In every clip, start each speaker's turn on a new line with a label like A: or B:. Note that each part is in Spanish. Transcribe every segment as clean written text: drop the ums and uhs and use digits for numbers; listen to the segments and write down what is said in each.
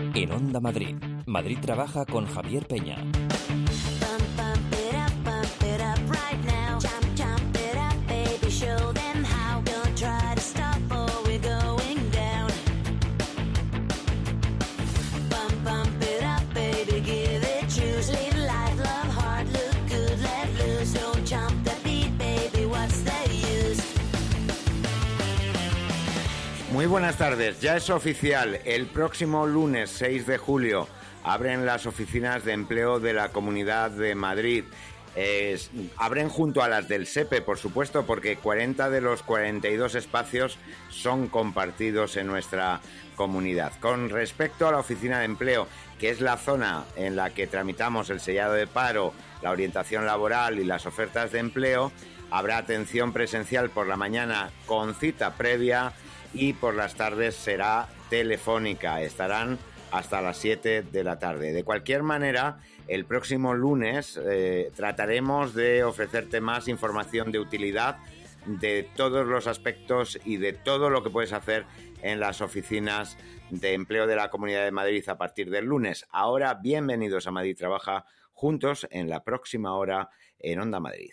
A: En Onda Madrid. Madrid trabaja con Javier Peña.
B: Muy buenas tardes, ya es oficial, el próximo lunes 6 de julio abren las oficinas de empleo de la Comunidad de Madrid. Abren junto a las del SEPE, por supuesto, porque 40 de los 42 espacios son compartidos en nuestra comunidad. Con respecto a la oficina de empleo, que es la zona en la que tramitamos el sellado de paro, la orientación laboral y las ofertas de empleo, habrá atención presencial por la mañana con cita previa y por las tardes será telefónica. Estarán hasta las 7 de la tarde. De cualquier manera, el próximo lunes trataremos de ofrecerte más información de utilidad de todos los aspectos y de todo lo que puedes hacer en las oficinas de empleo de la Comunidad de Madrid a partir del lunes. Ahora, bienvenidos a Madrid Trabaja, juntos en la próxima hora en Onda Madrid.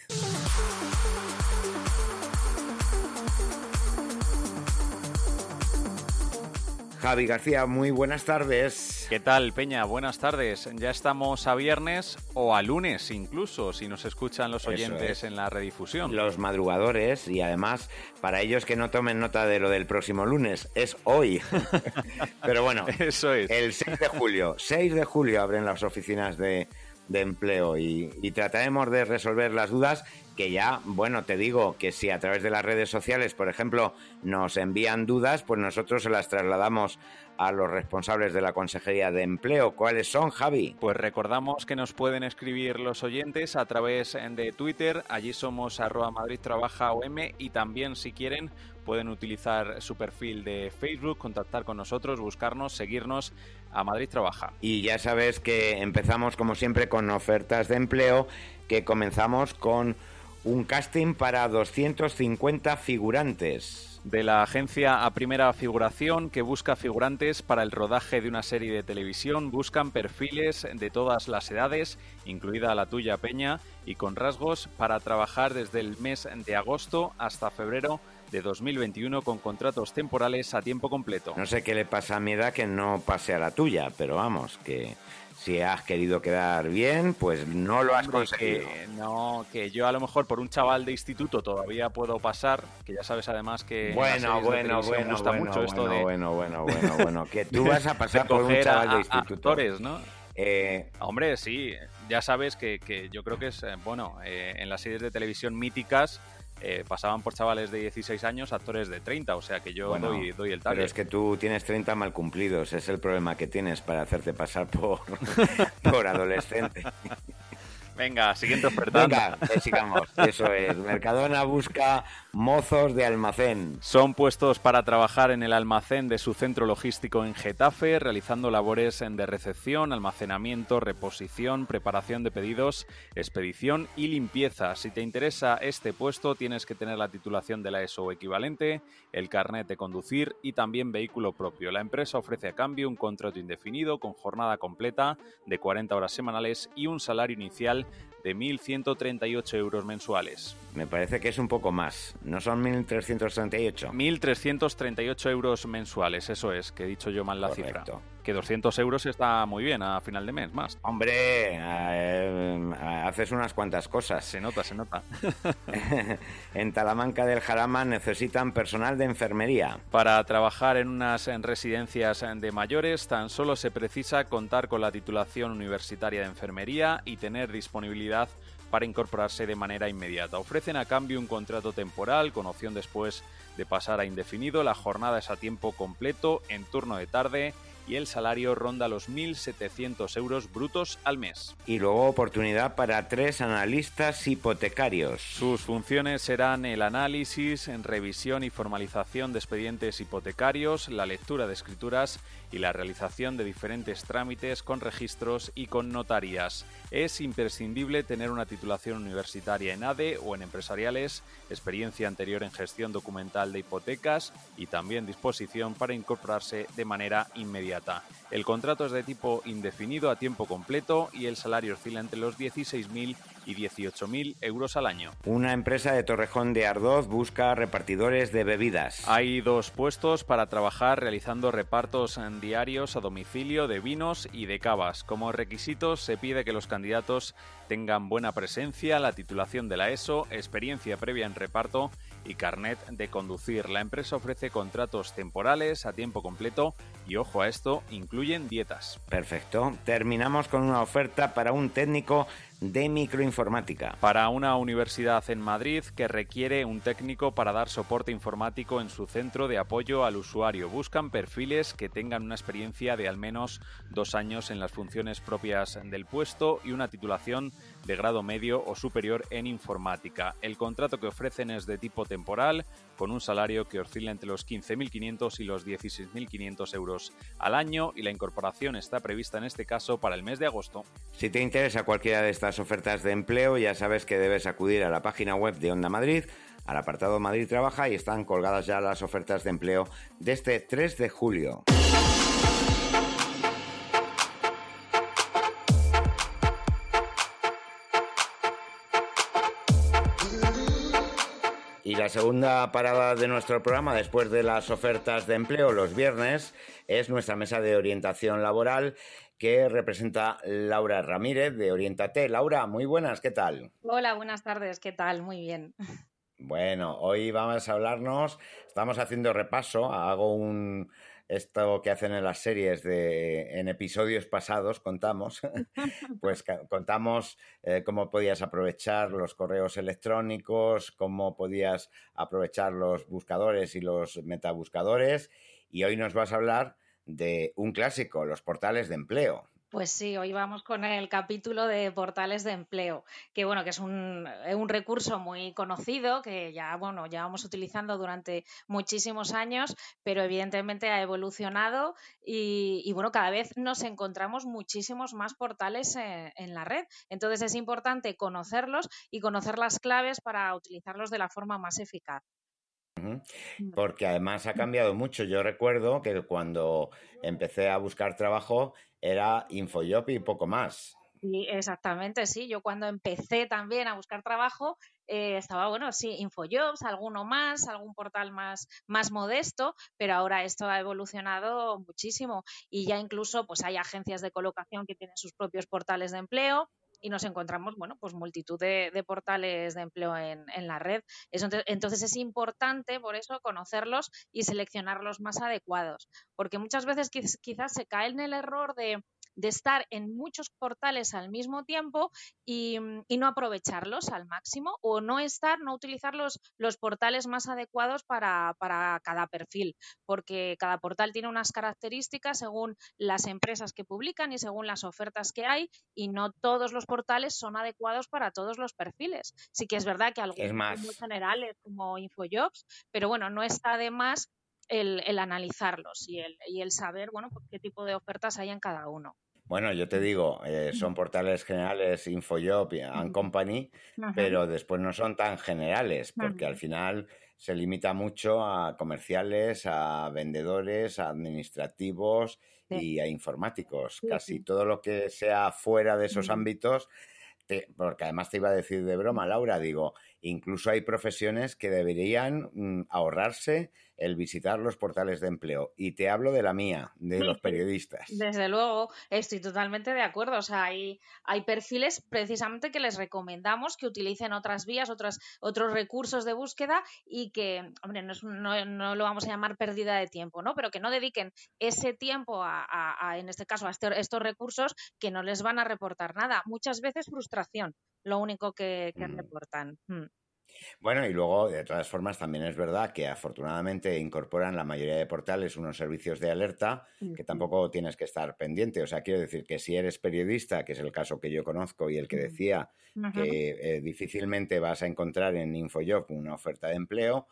B: Javi García, muy buenas tardes.
C: ¿Qué tal, Peña? Buenas tardes. Ya estamos a viernes o a lunes incluso, si nos escuchan los oyentes en la redifusión.
B: Los madrugadores, y además, para ellos que no tomen nota de lo del próximo lunes, es hoy. Pero bueno,
C: eso es.
B: El 6 de julio abren las oficinas de empleo y trataremos de resolver las dudas que ya, bueno, te digo que si a través de las redes sociales, por ejemplo, nos envían dudas, pues nosotros se las trasladamos a los responsables de la Consejería de Empleo. ¿Cuáles son, Javi?
C: Pues recordamos que nos pueden escribir los oyentes a través de Twitter, allí somos @MadridTrabajaOM, y también, si quieren, pueden utilizar su perfil de Facebook, contactar con nosotros, buscarnos, seguirnos a Madrid Trabaja.
B: Y ya sabes que empezamos, como siempre, con ofertas de empleo, que comenzamos con un casting para 250 figurantes.
C: De la agencia A Primera Figuración, que busca figurantes para el rodaje de una serie de televisión, buscan perfiles de todas las edades, incluida la tuya, Peña, y con rasgos para trabajar desde el mes de agosto hasta febrero de 2021 con contratos temporales a tiempo completo.
B: No sé qué le pasa a mi edad que no pase a la tuya, pero vamos, que si has querido quedar bien, pues no lo has conseguido.
C: Que yo a lo mejor por un chaval de instituto todavía puedo pasar, que ya sabes además que
B: bueno, que tú vas a pasar por un chaval de instituto.
C: Actores, ¿no? Hombre, sí, ya sabes que yo creo que es, en las series de televisión míticas pasaban por chavales de 16 años, actores de 30, o sea que yo doy el target.
B: Pero es que tú tienes 30 mal cumplidos, es el problema que tienes para hacerte pasar por adolescente.
C: Venga, siguiente ofertante.
B: Venga, sigamos. Eso es. Mercadona busca mozos de almacén.
C: Son puestos para trabajar en el almacén de su centro logístico en Getafe, realizando labores de recepción, almacenamiento, reposición, preparación de pedidos, expedición y limpieza. Si te interesa este puesto, tienes que tener la titulación de la ESO o equivalente, el carnet de conducir y también vehículo propio. La empresa ofrece a cambio un contrato indefinido con jornada completa de 40 horas semanales y un salario inicial de 1.138 euros mensuales.
B: Me parece que es un poco más. ¿No son 1.338?
C: 1.338 euros mensuales, eso es, que he dicho yo mal la
B: Correcto.
C: cifra. Que 200 euros está muy bien a final de mes, más.
B: Hombre, haces unas cuantas cosas.
C: Se nota.
B: En Talamanca del Jarama necesitan personal de enfermería.
C: Para trabajar en unas residencias de mayores, tan solo se precisa contar con la titulación universitaria de enfermería y tener disponibilidad para incorporarse de manera inmediata. Ofrecen a cambio un contrato temporal con opción después de pasar a indefinido. La jornada es a tiempo completo, en turno de tarde, y el salario ronda los 1.700 euros brutos al mes.
B: Y luego oportunidad para 3 analistas hipotecarios.
C: Sus funciones serán el análisis, revisión y formalización de expedientes hipotecarios, la lectura de escrituras y la realización de diferentes trámites con registros y con notarías. Es imprescindible tener una titulación universitaria en ADE o en empresariales, experiencia anterior en gestión documental de hipotecas y también disposición para incorporarse de manera inmediata. inmediata. El contrato es de tipo indefinido a tiempo completo y el salario oscila entre los 16.000 y 18.000 euros al año.
B: Una empresa de Torrejón de Ardoz busca repartidores de bebidas.
C: Hay 2 puestos para trabajar realizando repartos diarios a domicilio de vinos y de cavas. Como requisitos se pide que los candidatos tengan buena presencia, la titulación de la ESO, experiencia previa en reparto y carnet de conducir. La empresa ofrece contratos temporales a tiempo completo y, ojo a esto, incluyen dietas.
B: Perfecto. Terminamos con una oferta para un técnico de microinformática.
C: Para una universidad en Madrid que requiere un técnico para dar soporte informático en su centro de apoyo al usuario. Buscan perfiles que tengan una experiencia de al menos 2 años en las funciones propias del puesto y una titulación de grado medio o superior en informática. El contrato que ofrecen es de tipo temporal, con un salario que oscila entre los 15.500 y los 16.500 euros al año, y la incorporación está prevista en este caso para el mes de agosto.
B: Si te interesa cualquiera de estas ofertas de empleo, ya sabes que debes acudir a la página web de Onda Madrid, al apartado Madrid Trabaja, y están colgadas ya las ofertas de empleo de este 3 de julio. Y la segunda parada de nuestro programa, después de las ofertas de empleo los viernes, es nuestra mesa de orientación laboral que representa Laura Ramírez de Oriéntate. Laura, muy buenas, ¿qué tal?
D: Hola, buenas tardes, ¿qué tal? Muy bien.
B: Bueno, hoy vamos a hablarnos, estamos haciendo repaso, esto que hacen en las series en episodios pasados, contamos cómo podías aprovechar los correos electrónicos, cómo podías aprovechar los buscadores y los metabuscadores, y hoy nos vas a hablar de un clásico, los portales de empleo.
D: Pues sí, hoy vamos con el capítulo de portales de empleo, que es un recurso muy conocido que ya llevamos utilizando durante muchísimos años, pero evidentemente ha evolucionado y cada vez nos encontramos muchísimos más portales en la red. Entonces es importante conocerlos y conocer las claves para utilizarlos de la forma más eficaz.
B: Porque además ha cambiado mucho. Yo recuerdo que cuando empecé a buscar trabajo era Infojob y poco más.
D: Sí, exactamente, sí. Yo cuando empecé también a buscar trabajo estaba, Infojobs, alguno más, algún portal más modesto, pero ahora esto ha evolucionado muchísimo y ya incluso pues hay agencias de colocación que tienen sus propios portales de empleo. Y nos encontramos, multitud de portales de empleo en la red. Entonces es importante, por eso, conocerlos y seleccionar los más adecuados. Porque muchas veces quizás se cae en el error de estar en muchos portales al mismo tiempo y no aprovecharlos al máximo o no utilizar los portales más adecuados para cada perfil, porque cada portal tiene unas características según las empresas que publican y según las ofertas que hay, y no todos los portales son adecuados para todos los perfiles. Sí que es verdad que algunos son muy generales como Infojobs, pero no está de más el analizarlos y el saber qué tipo de ofertas hay en cada uno.
B: Bueno, yo te digo, son portales generales, Infojob and Company, pero después no son tan generales, porque al final se limita mucho a comerciales, a vendedores, a administrativos y a informáticos. Casi todo lo que sea fuera de esos ámbitos, porque además te iba a decir de broma, Laura, digo, incluso hay profesiones que deberían ahorrarse el visitar los portales de empleo. Y te hablo de la mía, de los periodistas.
D: Desde luego, estoy totalmente de acuerdo. O sea, hay perfiles precisamente que les recomendamos que utilicen otras vías, otros recursos de búsqueda y que, hombre, no lo vamos a llamar pérdida de tiempo, ¿no? Pero que no dediquen ese tiempo en este caso, a estos recursos que no les van a reportar nada. Muchas veces frustración, lo único que reportan.
B: Bueno, y luego, de todas formas, también es verdad que afortunadamente incorporan la mayoría de portales unos servicios de alerta que tampoco tienes que estar pendiente. O sea, quiero decir que si eres periodista, que es el caso que yo conozco y el que decía que difícilmente vas a encontrar en Infojob una oferta de empleo,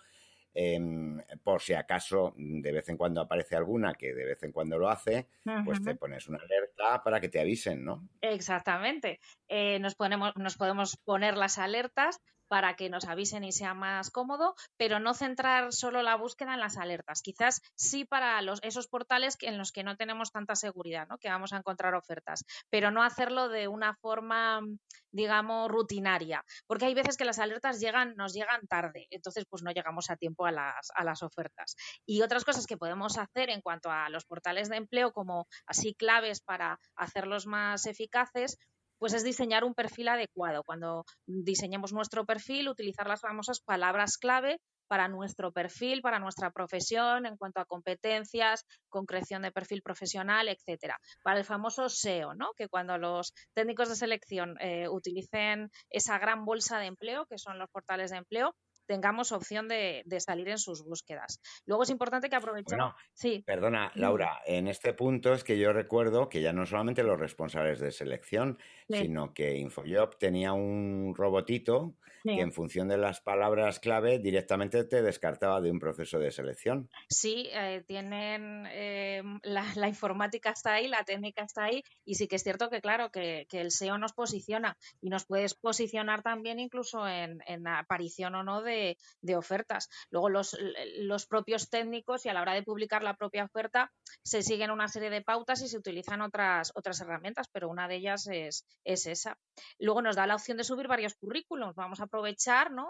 B: por si acaso de vez en cuando aparece alguna que de vez en cuando lo hace, pues te pones una alerta para que te avisen, ¿no?
D: Exactamente. Nos podemos poner las alertas para que nos avisen y sea más cómodo, pero no centrar solo la búsqueda en las alertas. Quizás sí para esos portales en los que no tenemos tanta seguridad, ¿no? Que vamos a encontrar ofertas, pero no hacerlo de una forma, digamos, rutinaria, porque hay veces que las alertas nos llegan tarde, entonces pues no llegamos a tiempo a las ofertas. Y otras cosas que podemos hacer en cuanto a los portales de empleo, como así claves para hacerlos más eficaces, pues es diseñar un perfil adecuado. Cuando diseñemos nuestro perfil, utilizar las famosas palabras clave para nuestro perfil, para nuestra profesión, en cuanto a competencias, concreción de perfil profesional, etcétera. Para el famoso SEO, ¿no? Que cuando los técnicos de selección utilicen esa gran bolsa de empleo, que son los portales de empleo, tengamos opción de salir en sus búsquedas. Luego es importante que aprovechemos.
B: Bueno,
D: Sí.
B: perdona, Laura, en este punto es que yo recuerdo que ya no solamente los responsables de selección,
D: Sí,
B: sino que Infojob tenía un robotito que
D: sí.
B: en función de las palabras clave directamente te descartaba de un proceso de selección.
D: Sí, tienen la informática está ahí, la técnica está ahí, y sí que es cierto que, claro, que el SEO nos posiciona y nos puedes posicionar también incluso en aparición o no de ofertas. Luego los propios técnicos, y a la hora de publicar la propia oferta se siguen una serie de pautas y se utilizan otras herramientas, pero una de ellas es esa. Luego nos da la opción de subir varios currículums. Vamos a aprovechar, ¿no?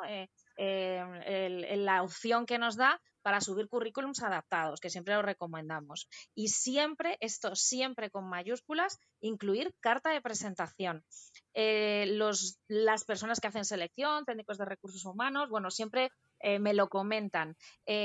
D: La opción que nos da para subir currículums adaptados, que siempre lo recomendamos. Y siempre con mayúsculas, incluir carta de presentación. Las personas que hacen selección, técnicos de recursos humanos, bueno, siempre me lo comentan.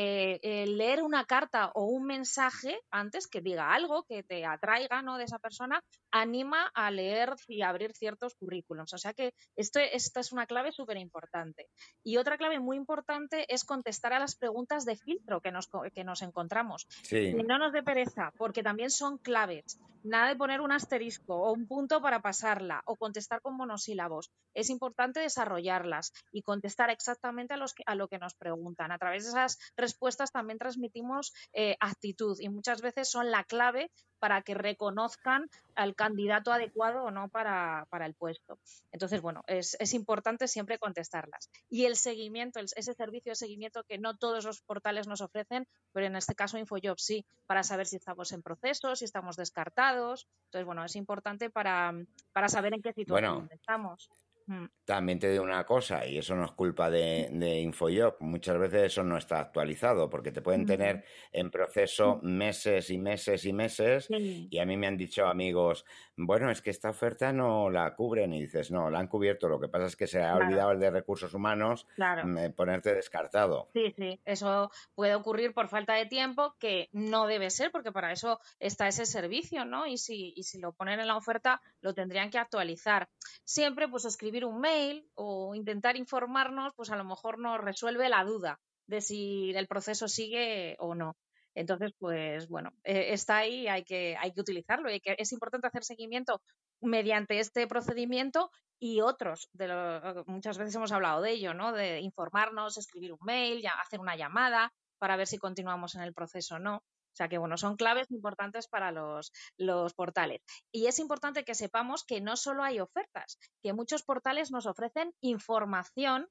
D: Leer una carta o un mensaje antes que diga algo que te atraiga, ¿no?, de esa persona, anima a leer y abrir ciertos currículums. O sea que esta es una clave súper importante. Y otra clave muy importante es contestar a las preguntas de filtro que nos encontramos.
B: Sí,
D: Que no nos dé pereza, porque también son claves. Nada de poner un asterisco o un punto para pasarla o contestar con monosílabos. Es importante desarrollarlas y contestar exactamente a lo que nos preguntan. A través de esas respuestas también transmitimos actitud, y muchas veces son la clave para que reconozcan al candidato adecuado o no para el puesto. Entonces, bueno, es importante siempre contestarlas. Y el seguimiento, ese servicio de seguimiento que no todos los portales nos ofrecen, pero en este caso Infojob sí, para saber si estamos en proceso, si estamos descartados. Entonces, bueno, es importante para saber en qué situación
B: bueno,
D: estamos.
B: también te digo una cosa, y eso no es culpa de Infojob, muchas veces eso no está actualizado, porque te pueden
D: Mm.
B: tener en proceso meses y meses y meses,
D: Sí,
B: y a mí me han dicho amigos, bueno, es que esta oferta no la cubren, y dices, no, la han cubierto, lo que pasa es que se ha
D: claro,
B: olvidado el de recursos humanos
D: claro.
B: ponerte descartado.
D: Sí, sí, eso puede ocurrir por falta de tiempo, que no debe ser, porque para eso está ese servicio, ¿no? Y si lo ponen en la oferta, lo tendrían que actualizar. Siempre, pues, escribir un mail o intentar informarnos, pues a lo mejor nos resuelve la duda de si el proceso sigue o no. Entonces, pues bueno, está ahí, hay que utilizarlo, es importante hacer seguimiento mediante este procedimiento y otros. Muchas veces hemos hablado de ello, ¿no? De informarnos, escribir un mail, hacer una llamada para ver si continuamos en el proceso o no. O sea que, bueno, son claves importantes para los portales. Y es importante que sepamos que no solo hay ofertas, que muchos portales nos ofrecen información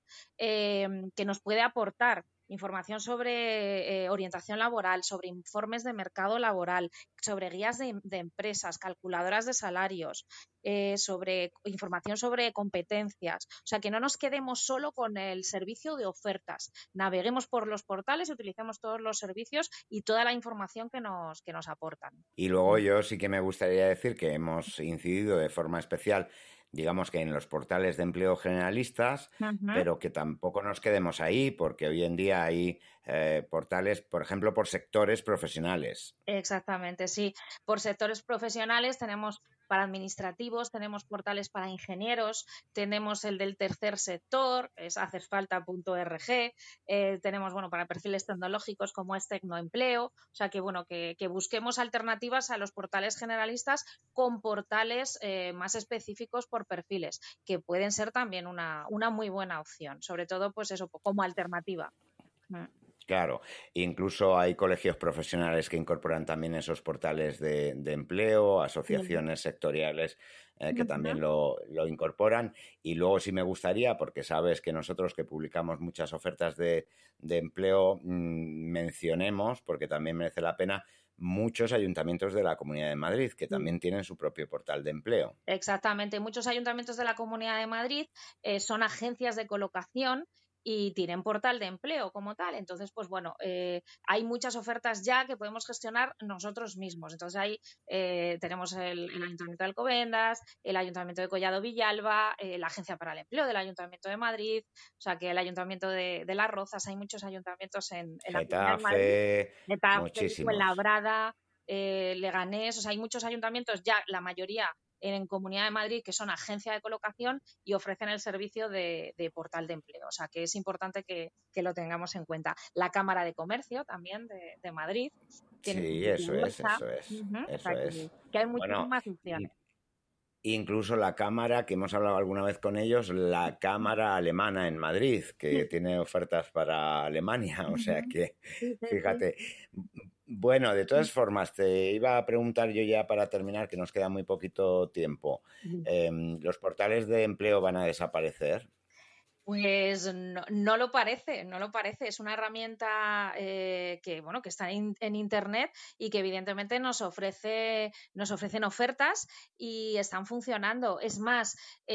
D: que nos puede aportar. Información sobre orientación laboral, sobre informes de mercado laboral, sobre guías de empresas, calculadoras de salarios, sobre información sobre competencias. O sea, que no nos quedemos solo con el servicio de ofertas. Naveguemos por los portales y utilicemos todos los servicios y toda la información que nos aportan.
B: Y luego yo sí que me gustaría decir que hemos incidido de forma especial, digamos que en los portales de empleo generalistas,
D: Ujú.
B: pero que tampoco nos quedemos ahí, porque hoy en día hay portales, por ejemplo, por sectores profesionales.
D: Exactamente, sí. Por sectores profesionales tenemos para administrativos, tenemos portales para ingenieros, tenemos el del tercer sector, es hacesfalta.org, tenemos, bueno, para perfiles tecnológicos como es Tecnoempleo. O sea que, bueno, que busquemos alternativas a los portales generalistas con portales más específicos por perfiles, que pueden ser también una muy buena opción, sobre todo, pues eso, como alternativa. Mm.
B: Claro, incluso hay colegios profesionales que incorporan también esos portales de empleo, asociaciones sectoriales que también lo incorporan. Y luego sí me gustaría, porque sabes que nosotros que publicamos muchas ofertas de empleo, mencionemos, porque también merece la pena, muchos ayuntamientos de la Comunidad de Madrid que también tienen su propio portal de empleo.
D: Exactamente. Muchos ayuntamientos de la Comunidad de Madrid son agencias de colocación y tienen portal de empleo como tal. Entonces, pues bueno, hay muchas ofertas ya que podemos gestionar nosotros mismos. Entonces, ahí tenemos el Ayuntamiento de Alcobendas, el Ayuntamiento de Collado Villalba, la Agencia para el Empleo del Ayuntamiento de Madrid, o sea, que el Ayuntamiento de Las Rozas, hay muchos ayuntamientos en la Comunidad de Madrid. Getafe,
B: muchísimos.
D: Fuenlabrada, Leganés, o sea, hay muchos ayuntamientos ya, la mayoría en Comunidad de Madrid, que son agencia de colocación y ofrecen el servicio de portal de empleo. O sea, que es importante que lo tengamos en cuenta. La Cámara de Comercio también de Madrid.
B: Sí, eso es.
D: Que hay muchísimas opciones.
B: Incluso la Cámara, que hemos hablado alguna vez con ellos, la Cámara Alemana en Madrid, que tiene ofertas para Alemania. O sea que, fíjate... Bueno, de todas formas, te iba a preguntar yo ya para terminar, que nos queda muy poquito tiempo. ¿Los portales de empleo van a desaparecer?
D: Pues no lo parece. Es una herramienta que está en Internet y que evidentemente nos ofrecen ofertas y están funcionando. Es más,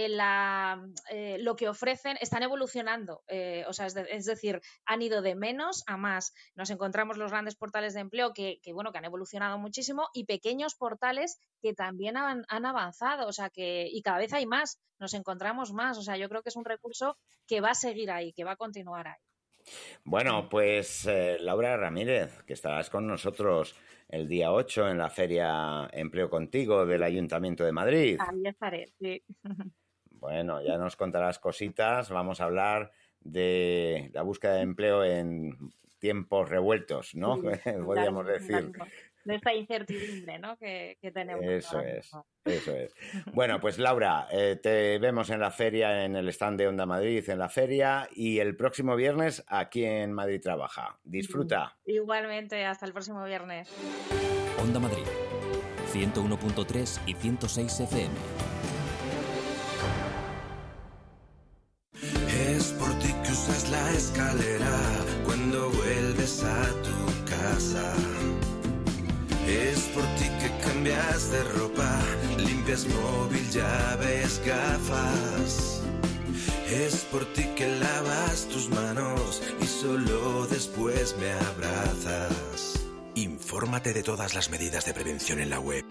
D: lo que ofrecen están evolucionando. Es decir, han ido de menos a más. Nos encontramos los grandes portales de empleo que han evolucionado muchísimo y pequeños portales que también han avanzado. O sea, y cada vez hay más. Nos encontramos más. O sea, yo creo que es un recurso que va a seguir ahí, que va a continuar ahí.
B: Bueno, pues Laura Ramírez, que estarás con nosotros el día 8 en la Feria Empleo Contigo del Ayuntamiento de Madrid.
D: Ahí estaré, sí.
B: Bueno, ya nos contarás cositas. Vamos a hablar de la búsqueda de empleo en tiempos revueltos, ¿no? Sí, podríamos decir.
D: De esta incertidumbre, ¿no? que tenemos.
B: Eso es. Bueno, pues Laura, te vemos en la feria, en el stand de Onda Madrid, en la feria, y el próximo viernes aquí en Madrid Trabaja. Disfruta.
D: Igualmente, hasta el próximo viernes.
A: Onda Madrid, 101.3 y 106 FM.
E: Es por ti que usas la escalera cuando vuelves a tu casa. Es por ti que cambias de ropa, limpias móvil, llaves, gafas. Es por ti que lavas tus manos y solo después me abrazas. Infórmate de todas las medidas de prevención en la web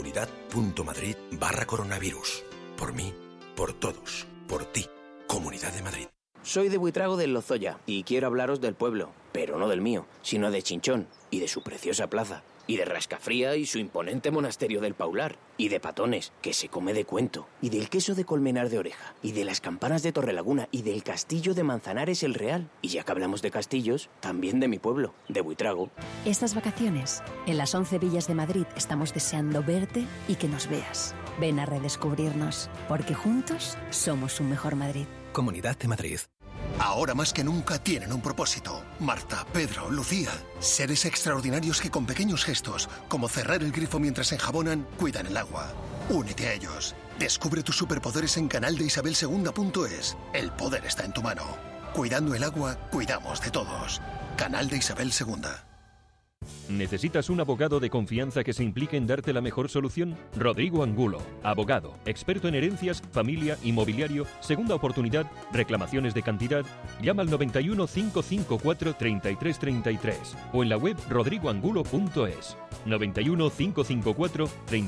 E: comunidad.madrid/coronavirus. Por mí, por todos, por ti. Comunidad de Madrid.
F: Soy de Buitrago del Lozoya y quiero hablaros del pueblo, pero no del mío, sino de Chinchón y de su preciosa plaza. Y de Rascafría y su imponente monasterio del Paular. Y de Patones, que se come de cuento. Y del queso de Colmenar de Oreja. Y de las campanas de Torrelaguna. Y del castillo de Manzanares el Real. Y ya que hablamos de castillos, también de mi pueblo, de Buitrago.
G: Estas vacaciones, en las 11 villas de Madrid, estamos deseando verte y que nos veas. Ven a redescubrirnos, porque juntos somos un mejor Madrid.
E: Comunidad de Madrid.
H: Ahora más que nunca tienen un propósito. Marta, Pedro, Lucía. Seres extraordinarios que con pequeños gestos, como cerrar el grifo mientras enjabonan, cuidan el agua. Únete a ellos. Descubre tus superpoderes en canaldeisabelsegunda.es. El poder está en tu mano. Cuidando el agua, cuidamos de todos. Canal de Isabel II.
I: ¿Necesitas un abogado de confianza que se implique en darte la mejor solución? Rodrigo Angulo, abogado, experto en herencias, familia, inmobiliario, segunda oportunidad, reclamaciones de cantidad. Llama al 91 554 3333 o en la web rodrigoangulo.es. 91 554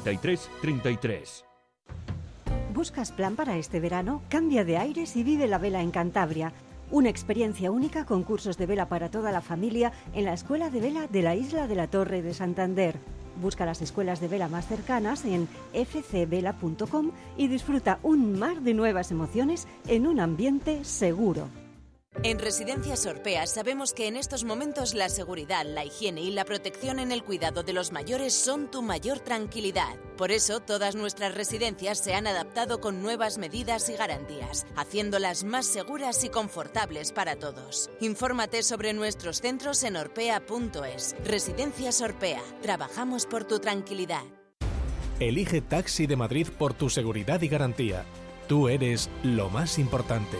I: 3333.
J: ¿Buscas plan para este verano? Cambia de aires y vive la vela en Cantabria. Una experiencia única con cursos de vela para toda la familia en la Escuela de Vela de la Isla de la Torre de Santander. Busca las escuelas de vela más cercanas en fcvela.com y disfruta un mar de nuevas emociones en un ambiente seguro.
K: En Residencias Orpea sabemos que en estos momentos la seguridad, la higiene y la protección en el cuidado de los mayores son tu mayor tranquilidad. Por eso, todas nuestras residencias se han adaptado con nuevas medidas y garantías, haciéndolas más seguras y confortables para todos. Infórmate sobre nuestros centros en orpea.es. Residencias Orpea. Trabajamos por tu tranquilidad.
L: Elige Taxi de Madrid por tu seguridad y garantía. Tú eres lo más importante.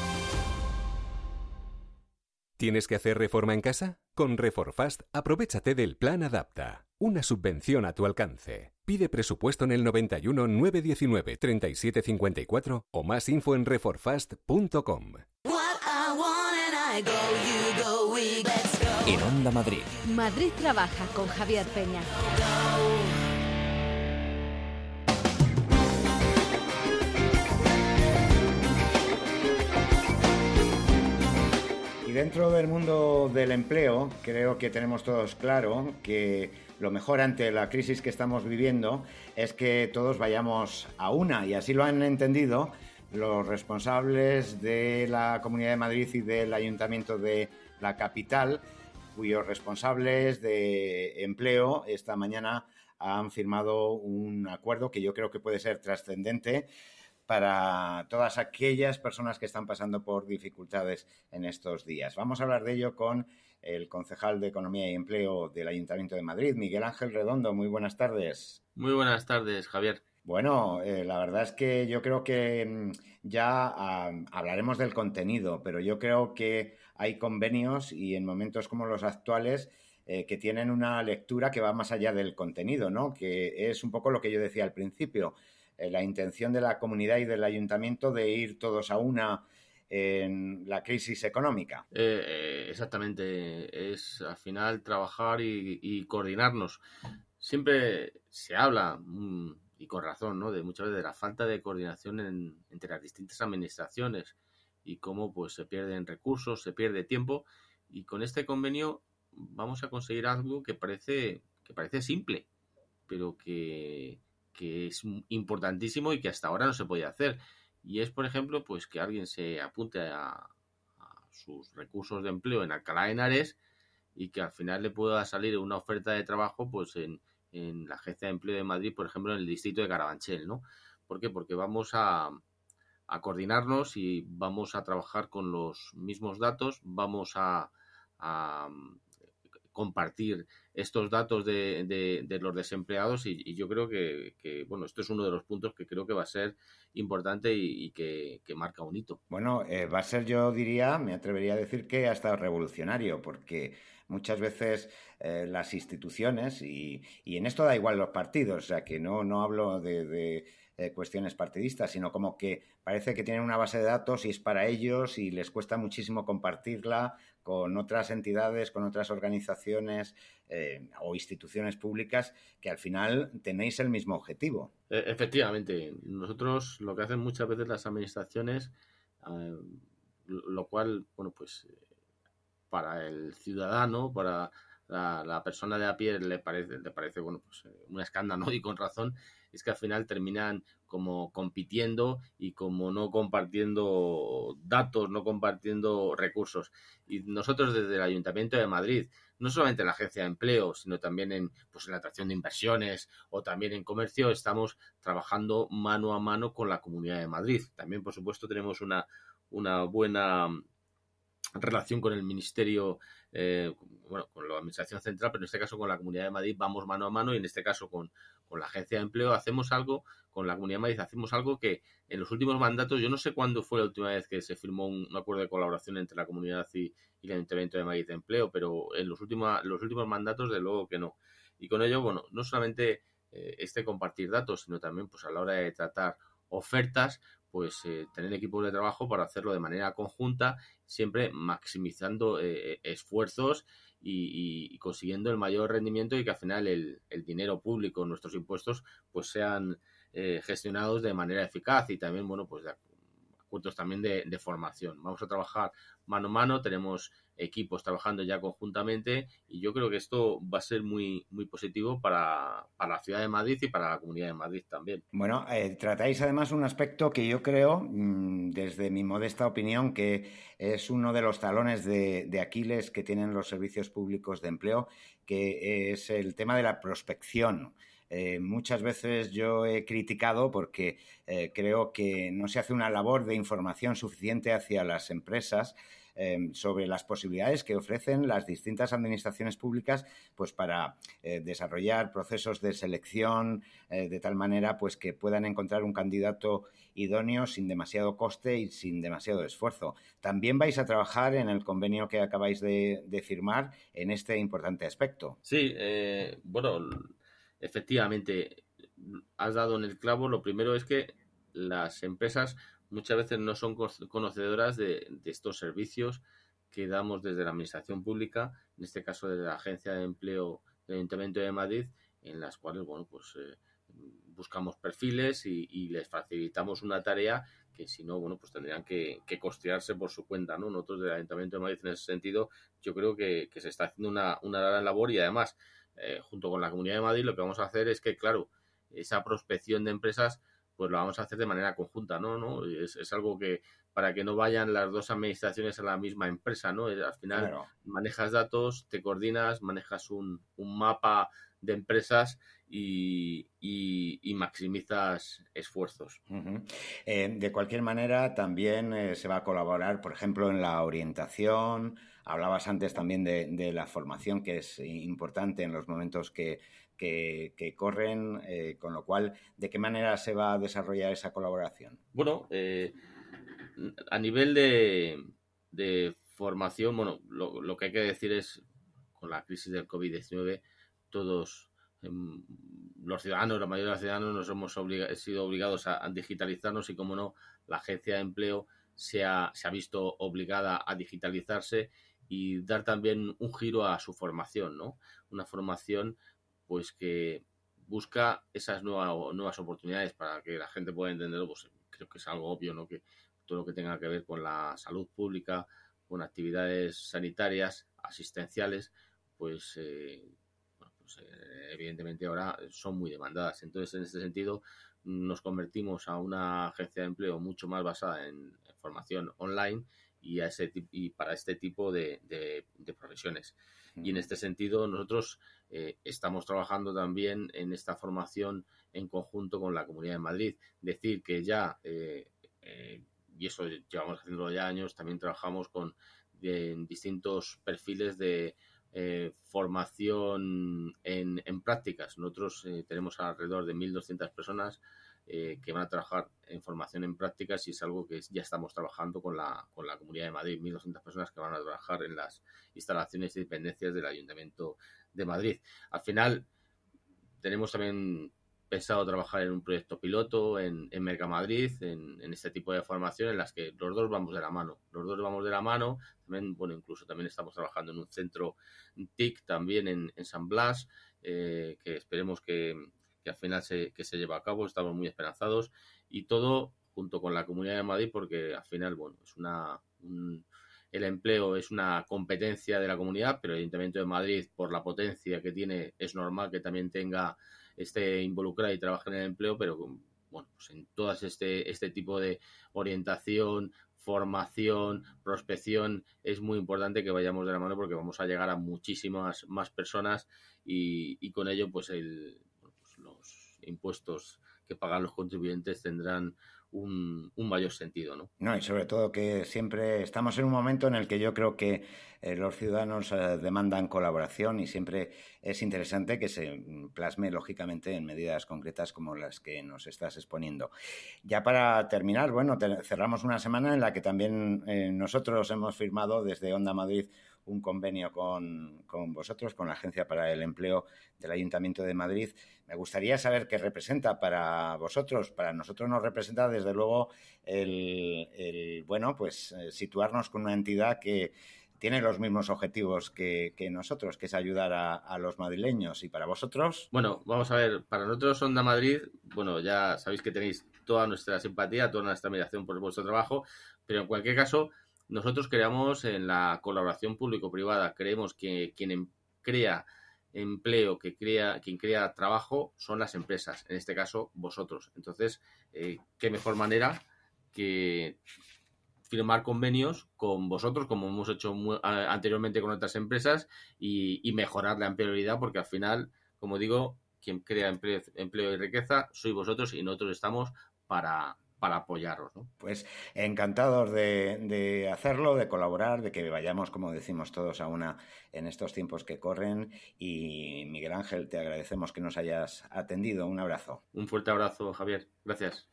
M: ¿Tienes que hacer reforma en casa? Con Reforfast, aprovéchate del Plan Adapta. Una subvención a tu alcance. Pide presupuesto en el 91 919 3754 o más info en reforfast.com.
A: En Onda Madrid.
N: Madrid trabaja con Javier Peña.
B: Y dentro del mundo del empleo, creo que tenemos todos claro que lo mejor ante la crisis que estamos viviendo es que todos vayamos a una, y así lo han entendido los responsables de la Comunidad de Madrid y del Ayuntamiento de la capital, cuyos responsables de empleo esta mañana han firmado un acuerdo que yo creo que puede ser trascendente para todas aquellas personas que están pasando por dificultades en estos días. Vamos a hablar de ello con el concejal de Economía y Empleo del Ayuntamiento de Madrid, Miguel Ángel Redondo. Muy buenas tardes.
O: Muy buenas tardes, Javier.
B: Bueno, la verdad es que yo creo que ya hablaremos del contenido, pero yo creo que hay convenios y en momentos como los actuales que tienen una lectura que va más allá del contenido, ¿no? Que es un poco lo que yo decía al principio. La intención de la comunidad y del ayuntamiento de ir todos a una en la crisis económica.
O: Exactamente, es al final trabajar y coordinarnos. Siempre se habla, y con razón, ¿no?, de muchas veces de la falta de coordinación entre las distintas administraciones y cómo pues se pierden recursos, se pierde tiempo, y con este convenio vamos a conseguir algo que parece simple, pero que es importantísimo y que hasta ahora no se podía hacer. Y es, por ejemplo, pues que alguien se apunte a sus recursos de empleo en Alcalá de Henares y que al final le pueda salir una oferta de trabajo pues en la Agencia de Empleo de Madrid, por ejemplo, en el distrito de Carabanchel, ¿no? ¿Por qué? Porque vamos a coordinarnos y vamos a trabajar con los mismos datos, vamos a compartir estos datos de los desempleados y yo creo que bueno, esto es uno de los puntos que creo que va a ser importante y que marca un hito.
B: Bueno, va a ser, yo diría, me atrevería a decir que hasta revolucionario, porque muchas veces las instituciones, y en esto da igual los partidos, o sea que no hablo de cuestiones partidistas, sino como que parece que tienen una base de datos y es para ellos y les cuesta muchísimo compartirla con otras entidades, con otras organizaciones o instituciones públicas que al final tenéis el mismo objetivo.
O: Efectivamente, nosotros lo que hacen muchas veces las administraciones, lo cual, bueno, pues para el ciudadano, para la persona de a pie le parece bueno, pues un escándalo, y con razón, es que al final terminan como compitiendo y como no compartiendo datos, no compartiendo recursos. Y nosotros desde el Ayuntamiento de Madrid, no solamente en la Agencia de Empleo, sino también en la atracción de inversiones o también en comercio, estamos trabajando mano a mano con la Comunidad de Madrid. También, por supuesto, tenemos una buena relación con el Ministerio, con la Administración Central, pero en este caso con la Comunidad de Madrid vamos mano a mano, y en este caso con la Agencia de Empleo hacemos algo, con la Comunidad de Madrid hacemos algo que en los últimos mandatos, yo no sé cuándo fue la última vez que se firmó un acuerdo de colaboración entre la Comunidad y el Ayuntamiento de Madrid de Empleo, pero en los últimos mandatos de luego que no. Y con ello, bueno, no solamente compartir datos, sino también pues a la hora de tratar ofertas, pues tener equipos de trabajo para hacerlo de manera conjunta, siempre maximizando esfuerzos y consiguiendo el mayor rendimiento, y que al final el dinero público, nuestros impuestos, pues sean gestionados de manera eficaz, y también, bueno, pues de acuerdos también de formación. Vamos a trabajar mano a mano, tenemos equipos trabajando ya conjuntamente y yo creo que esto va a ser muy, muy positivo para la ciudad de Madrid y para la Comunidad de Madrid también.
B: Bueno, tratáis además un aspecto que yo creo, desde mi modesta opinión, que es uno de los talones de Aquiles que tienen los servicios públicos de empleo, que es el tema de la prospección. Muchas veces yo he criticado porque creo que no se hace una labor de información suficiente hacia las empresas sobre las posibilidades que ofrecen las distintas administraciones públicas pues para desarrollar procesos de selección de tal manera pues que puedan encontrar un candidato idóneo sin demasiado coste y sin demasiado esfuerzo. También vais a trabajar en el convenio que acabáis de firmar en este importante aspecto.
O: Sí, bueno, efectivamente has dado en el clavo. Lo primero es que las empresas muchas veces no son conocedoras de estos servicios que damos desde la Administración Pública, en este caso desde la Agencia de Empleo del Ayuntamiento de Madrid, en las cuales bueno, pues, buscamos perfiles y les facilitamos una tarea que si no, bueno, pues tendrían que costearse por su cuenta, ¿no? Nosotros del Ayuntamiento de Madrid, en ese sentido, yo creo que se está haciendo una gran labor y además, junto con la Comunidad de Madrid, lo que vamos a hacer es que, claro, esa prospección de empresas pues lo vamos a hacer de manera conjunta, ¿no? Es algo que para que no vayan las dos administraciones a la misma empresa, ¿no? Al final claro, manejas datos, te coordinas, manejas un mapa de empresas y maximizas esfuerzos.
B: Uh-huh. De cualquier manera, también se va a colaborar, por ejemplo, en la orientación. Hablabas antes también de la formación, que es importante en los momentos que corren, con lo cual, ¿de qué manera se va a desarrollar esa colaboración?
O: Bueno, a nivel de formación, bueno, lo que hay que decir es, con la crisis del COVID-19, todos los ciudadanos, la mayoría de los ciudadanos nos hemos sido obligados a digitalizarnos y, como no, la Agencia de Empleo se ha visto obligada a digitalizarse y dar también un giro a su formación, ¿no? Una formación pues que busca esas nuevas oportunidades para que la gente pueda entenderlo. Pues creo que es algo obvio, ¿no? Que todo lo que tenga que ver con la salud pública, con actividades sanitarias, asistenciales, pues, evidentemente ahora son muy demandadas. Entonces, en este sentido, nos convertimos a una agencia de empleo mucho más basada en formación online y para este tipo de profesiones. Y en este sentido, nosotros estamos trabajando también en esta formación en conjunto con la Comunidad de Madrid. Decir que ya, y eso llevamos haciéndolo ya años, también trabajamos en distintos perfiles de formación en prácticas. Nosotros tenemos alrededor de 1.200 personas que van a trabajar en formación en prácticas y es algo que ya estamos trabajando con la Comunidad de Madrid. 1.200 personas que van a trabajar en las instalaciones y dependencias del Ayuntamiento de Madrid. Al final, tenemos también pensado trabajar en un proyecto piloto en Mercamadrid, en este tipo de formación en las que los dos vamos de la mano. También, bueno, incluso también estamos trabajando en un centro TIC también en San Blas, que esperemos que al final se lleva a cabo. Estamos muy esperanzados y todo junto con la Comunidad de Madrid, porque al final, bueno, es el empleo es una competencia de la comunidad, pero el Ayuntamiento de Madrid, por la potencia que tiene, es normal que también esté involucrada y trabaje en el empleo, pero bueno, pues en todas este tipo de orientación, formación, prospección, es muy importante que vayamos de la mano porque vamos a llegar a muchísimas más personas y con ello pues los impuestos que pagan los contribuyentes tendrán un mayor sentido, ¿no?
B: No, y sobre todo que siempre estamos en un momento en el que yo creo que los ciudadanos demandan colaboración y siempre es interesante que se plasme, lógicamente, en medidas concretas como las que nos estás exponiendo. Ya para terminar, bueno, cerramos una semana en la que también nosotros hemos firmado desde Onda Madrid un convenio con vosotros, con la Agencia para el Empleo del Ayuntamiento de Madrid. Me gustaría saber qué representa para vosotros. Para nosotros nos representa, desde luego, situarnos con una entidad que tiene los mismos objetivos que nosotros, que es ayudar a los madrileños. ¿Y para vosotros?
O: Bueno, vamos a ver, para nosotros Onda Madrid, bueno, ya sabéis que tenéis toda nuestra simpatía, toda nuestra admiración por vuestro trabajo, pero en cualquier caso, nosotros creemos en la colaboración público-privada. Creemos que quien crea empleo, quien crea trabajo son las empresas, en este caso vosotros. Entonces, qué mejor manera que firmar convenios con vosotros, como hemos hecho anteriormente con otras empresas, y mejorar la empleabilidad, porque al final, como digo, quien crea empleo y riqueza sois vosotros, y nosotros estamos para apoyaros, ¿no?
B: Pues encantados de hacerlo, de colaborar, de que vayamos, como decimos todos, a una en estos tiempos que corren. Y Miguel Ángel, te agradecemos que nos hayas atendido. Un abrazo.
O: Un fuerte abrazo, Javier. Gracias.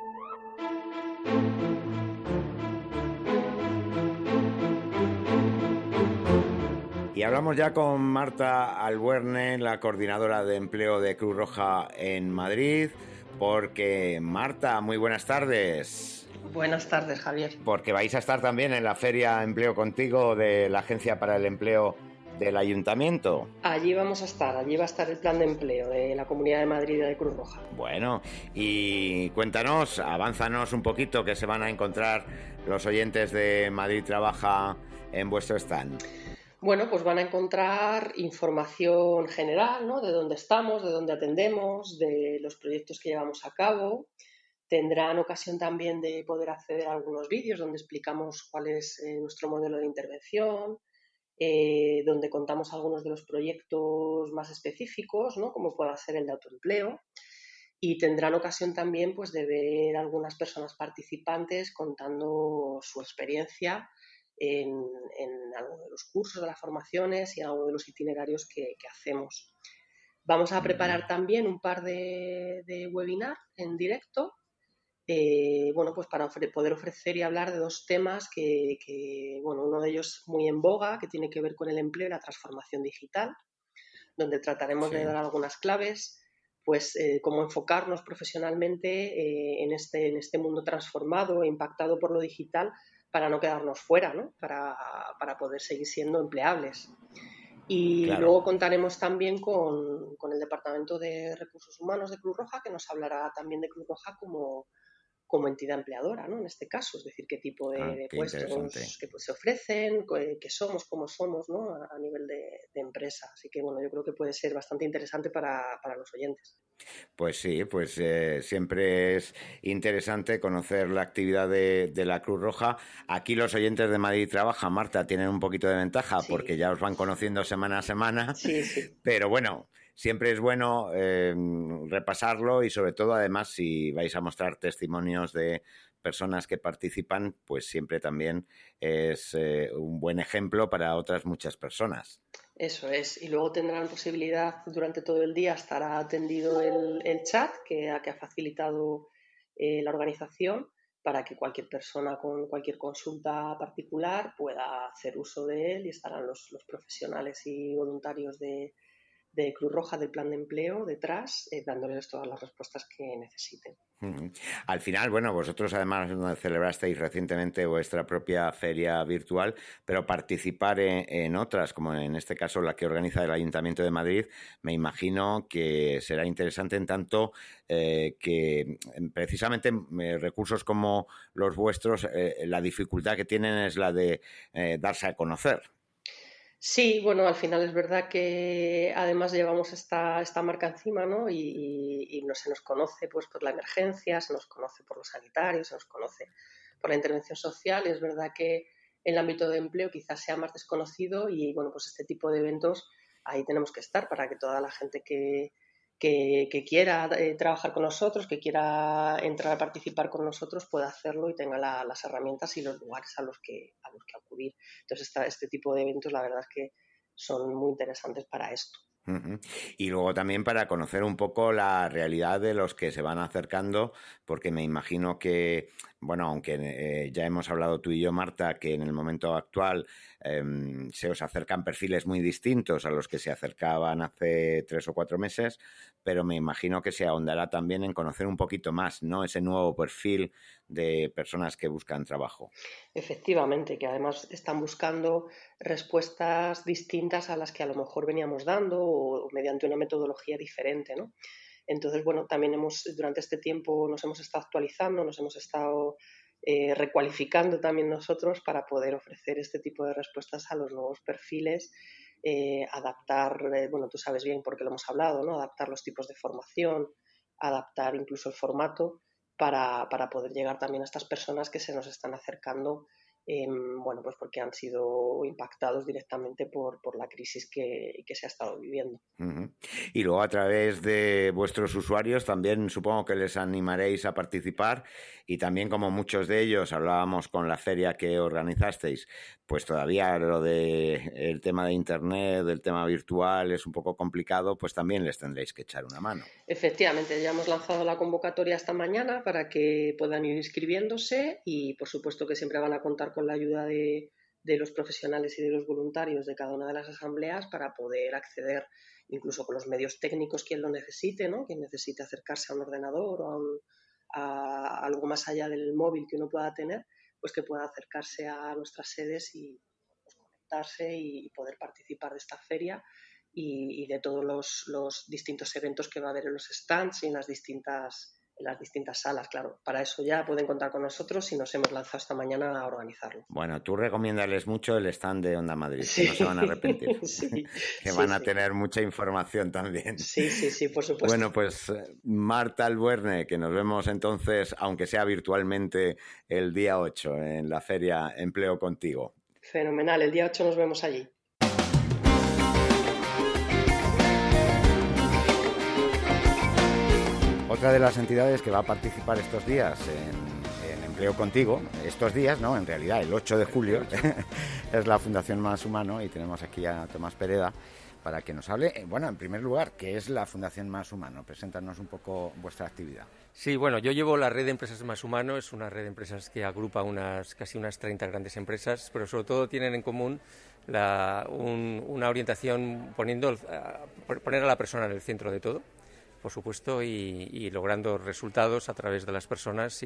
B: Y hablamos ya con Marta Albuerne, la coordinadora de empleo de Cruz Roja en Madrid, porque Marta, muy buenas tardes.
P: Buenas tardes, Javier.
B: Porque vais a estar también en la Feria Empleo Contigo de la Agencia para el Empleo del Ayuntamiento.
P: Allí vamos a estar, allí va a estar el plan de empleo de la Comunidad de Madrid y de Cruz Roja.
B: Bueno, y cuéntanos, avánzanos un poquito, que se van a encontrar los oyentes de Madrid Trabaja en vuestro stand.
P: Bueno, pues van a encontrar información general, ¿no? De dónde estamos, de dónde atendemos, de los proyectos que llevamos a cabo. Tendrán ocasión también de poder acceder a algunos vídeos donde explicamos cuál es nuestro modelo de intervención, donde contamos algunos de los proyectos más específicos, ¿no? Como pueda ser el de autoempleo. Y tendrán ocasión también, pues, de ver a algunas personas participantes contando su experiencia en alguno de los cursos, de las formaciones y en alguno de los itinerarios que hacemos. Vamos a preparar también un par de webinar en directo, bueno, pues para poder ofrecer y hablar de dos temas que, bueno, uno de ellos muy en boga, que tiene que ver con el empleo y la transformación digital, donde trataremos de dar algunas claves, pues cómo enfocarnos profesionalmente en este mundo transformado e impactado por lo digital, para no quedarnos fuera, ¿no? Para poder seguir siendo empleables. Y luego contaremos también con el Departamento de Recursos Humanos de Cruz Roja, que nos hablará también de Cruz Roja como entidad empleadora, ¿no? En este caso, es decir, qué tipo de puestos que se ofrecen, qué somos, cómo somos, ¿no? A nivel de empresa. Así que, bueno, yo creo que puede ser bastante interesante para los oyentes.
B: Pues sí, pues siempre es interesante conocer la actividad de la Cruz Roja. Aquí los oyentes de Madrid Trabaja, Marta, tienen un poquito de ventaja, porque ya os van conociendo semana a semana. Sí. Pero bueno, siempre es bueno repasarlo, y sobre todo, además, si vais a mostrar testimonios de personas que participan, pues siempre también es un buen ejemplo para otras muchas personas.
P: Eso es, y luego tendrán posibilidad durante todo el día, estará atendido el chat que ha facilitado la organización, para que cualquier persona con cualquier consulta particular pueda hacer uso de él, y estarán los profesionales y voluntarios de Cruz Roja, del plan de empleo, detrás, dándoles todas las respuestas que necesiten.
B: Al final, bueno, vosotros además celebrasteis recientemente vuestra propia feria virtual, pero participar en otras, como en este caso la que organiza el Ayuntamiento de Madrid, me imagino que será interesante, en tanto que precisamente recursos como los vuestros, la dificultad que tienen es la de darse a conocer.
P: Sí, bueno, al final es verdad que además llevamos esta marca encima, ¿no? Y no se nos conoce, pues, por la emergencia, se nos conoce por los sanitarios, se nos conoce por la intervención social, y es verdad que en el ámbito de empleo quizás sea más desconocido, y bueno, pues este tipo de eventos ahí tenemos que estar, para que toda la gente que quiera trabajar con nosotros, que quiera entrar a participar con nosotros, pueda hacerlo y tenga las herramientas y los lugares a los que acudir. Entonces, este tipo de eventos, la verdad es que son muy interesantes para esto.
B: Y luego también para conocer un poco la realidad de los que se van acercando, porque me imagino que, bueno, aunque ya hemos hablado tú y yo, Marta, que en el momento actual se os acercan perfiles muy distintos a los que se acercaban hace 3 o 4 meses, pero me imagino que se ahondará también en conocer un poquito más, ¿no?, ese nuevo perfil de personas que buscan trabajo.
P: Efectivamente, que además están buscando respuestas distintas a las que a lo mejor veníamos dando, o mediante una metodología diferente, ¿no? Entonces, bueno, también durante este tiempo nos hemos estado actualizando, nos hemos estado recualificando también nosotros para poder ofrecer este tipo de respuestas a los nuevos perfiles, adaptar, bueno, tú sabes bien porque lo hemos hablado, ¿no? Adaptar los tipos de formación, adaptar incluso el formato para poder llegar también a estas personas que se nos están acercando, bueno, pues porque han sido impactados directamente por la crisis que se ha estado viviendo.
B: Uh-huh. Y luego a través de vuestros usuarios también supongo que les animaréis a participar, y también como muchos de ellos hablábamos con la feria que organizasteis, pues todavía el tema de internet, el tema virtual es un poco complicado, pues también les tendréis que echar una mano.
P: Efectivamente, ya hemos lanzado la convocatoria esta mañana para que puedan ir inscribiéndose, y por supuesto que siempre van a contar con la ayuda de los profesionales y de los voluntarios de cada una de las asambleas para poder acceder, incluso con los medios técnicos, quien lo necesite, ¿no? Quien necesite acercarse a un ordenador o a algo más allá del móvil que uno pueda tener, pues que pueda acercarse a nuestras sedes y pues, conectarse y poder participar de esta feria y de todos los distintos eventos que va a haber en los stands y en las distintas salas. Claro, para eso ya pueden contar con nosotros y nos hemos lanzado esta mañana a organizarlo.
B: Bueno, tú recomiéndales mucho el stand de Onda Madrid, sí. Que no se van a arrepentir, sí. Que van a tener mucha información también.
P: Sí, por supuesto.
B: Bueno, pues Marta Albuerne, que nos vemos entonces, aunque sea virtualmente, el día 8 en la feria Empleo Contigo.
P: Fenomenal, el día 8 nos vemos allí.
B: Otra de las entidades que va a participar estos días en Empleo Contigo, estos días, no, en realidad el 8 de julio, es la Fundación Más Humano, y tenemos aquí a Tomás Pereda para que nos hable. Bueno, en primer lugar, ¿qué es la Fundación Más Humano? Preséntanos un poco vuestra actividad.
Q: Sí, bueno, yo llevo la red de empresas Más Humano, es una red de empresas que agrupa casi unas 30 grandes empresas, pero sobre todo tienen en común una orientación poner a la persona en el centro de todo, por supuesto, y logrando resultados a través de las personas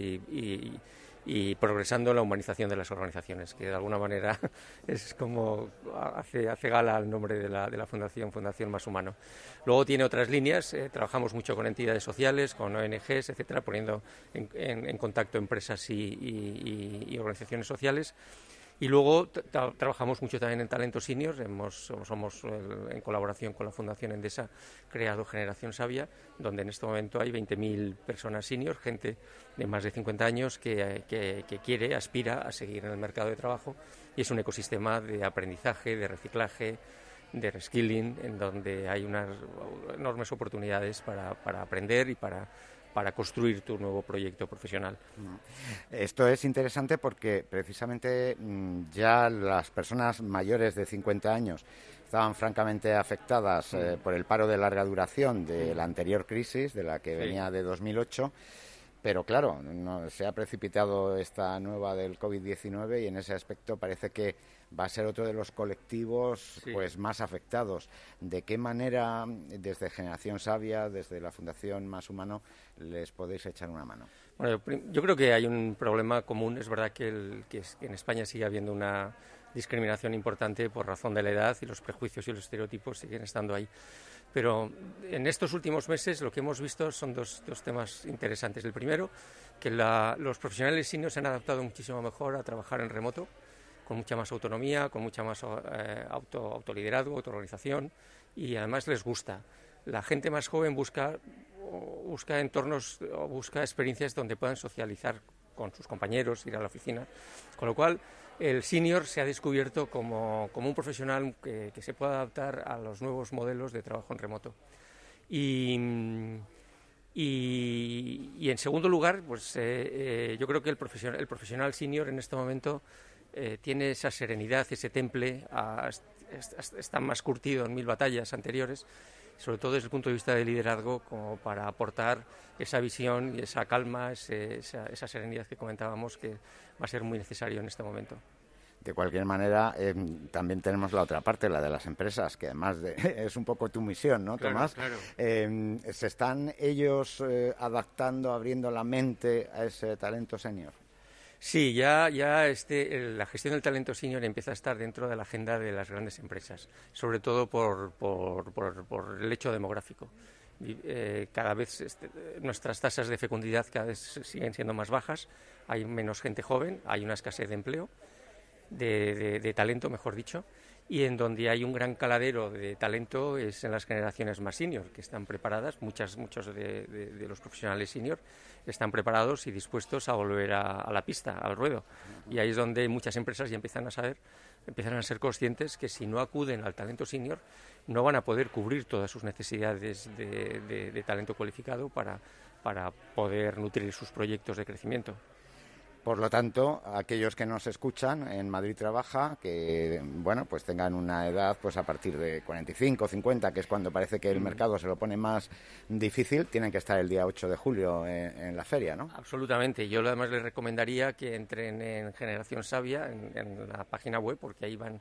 Q: y progresando en la humanización de las organizaciones, que de alguna manera es como hace gala al nombre de la Fundación Más Humano. Luego tiene otras líneas, trabajamos mucho con entidades sociales, con ONGs, etcétera, poniendo en contacto empresas y organizaciones sociales. Y luego trabajamos mucho también en talento senior. Somos en colaboración con la Fundación Endesa, creado Generación Sabia, donde en este momento hay 20.000 personas senior, gente de más de 50 años que aspira a seguir en el mercado de trabajo, y es un ecosistema de aprendizaje, de reciclaje, de reskilling, en donde hay unas enormes oportunidades para aprender y para construir tu nuevo proyecto profesional.
B: Esto es interesante porque precisamente ya las personas mayores de 50 años estaban francamente afectadas por el paro de larga duración de la anterior crisis, de la que venía de 2008, pero claro, se ha precipitado esta nueva del COVID-19 y en ese aspecto parece que va a ser otro de los colectivos pues más afectados. ¿De qué manera, desde Generación Sabia, desde la Fundación Más Humano, les podéis echar una mano?
Q: Bueno, yo creo que hay un problema común. Es verdad que en España sigue habiendo una discriminación importante por razón de la edad, y los prejuicios y los estereotipos siguen estando ahí. Pero en estos últimos meses lo que hemos visto son dos temas interesantes. El primero, que los profesionales seniors se han adaptado muchísimo mejor a trabajar en remoto, con mucha más autonomía, con mucha más autoliderazgo, autoorganización, y además les gusta. La gente más joven busca entornos, busca experiencias donde puedan socializar con sus compañeros, ir a la oficina, con lo cual el senior se ha descubierto como un profesional que se puede adaptar a los nuevos modelos de trabajo en remoto. Y en segundo lugar, pues yo creo que el profesional senior en este momento tiene esa serenidad, ese temple, está más curtido en 1000 batallas anteriores, sobre todo desde el punto de vista del liderazgo, como para aportar esa visión y esa calma, esa serenidad que comentábamos, que va a ser muy necesario en este momento.
B: De cualquier manera, también tenemos la otra parte, la de las empresas, que además es un poco tu misión, ¿no, Tomás?
Q: Claro.
B: ¿Se están ellos adaptando, abriendo la mente a ese talento senior?
Q: Sí, ya la gestión del talento senior empieza a estar dentro de la agenda de las grandes empresas, sobre todo por el hecho demográfico. Cada vez nuestras tasas de fecundidad cada vez siguen siendo más bajas, hay menos gente joven, hay una escasez de empleo, de talento, mejor dicho, y en donde hay un gran caladero de talento es en las generaciones más senior, que están preparadas, muchos de los profesionales senior están preparados y dispuestos a volver a la pista, al ruedo. Y ahí es donde muchas empresas ya empiezan a ser conscientes que si no acuden al talento senior no van a poder cubrir todas sus necesidades de talento cualificado para poder nutrir sus proyectos de crecimiento.
B: Por lo tanto, aquellos que nos escuchan en Madrid Trabaja, que bueno, pues tengan una edad pues a partir de 45, 50, que es cuando parece que el mercado se lo pone más difícil, tienen que estar el día 8 de julio en la feria, ¿no?
Q: Absolutamente. Yo además les recomendaría que entren en Generación Sabia, en la página web, porque ahí van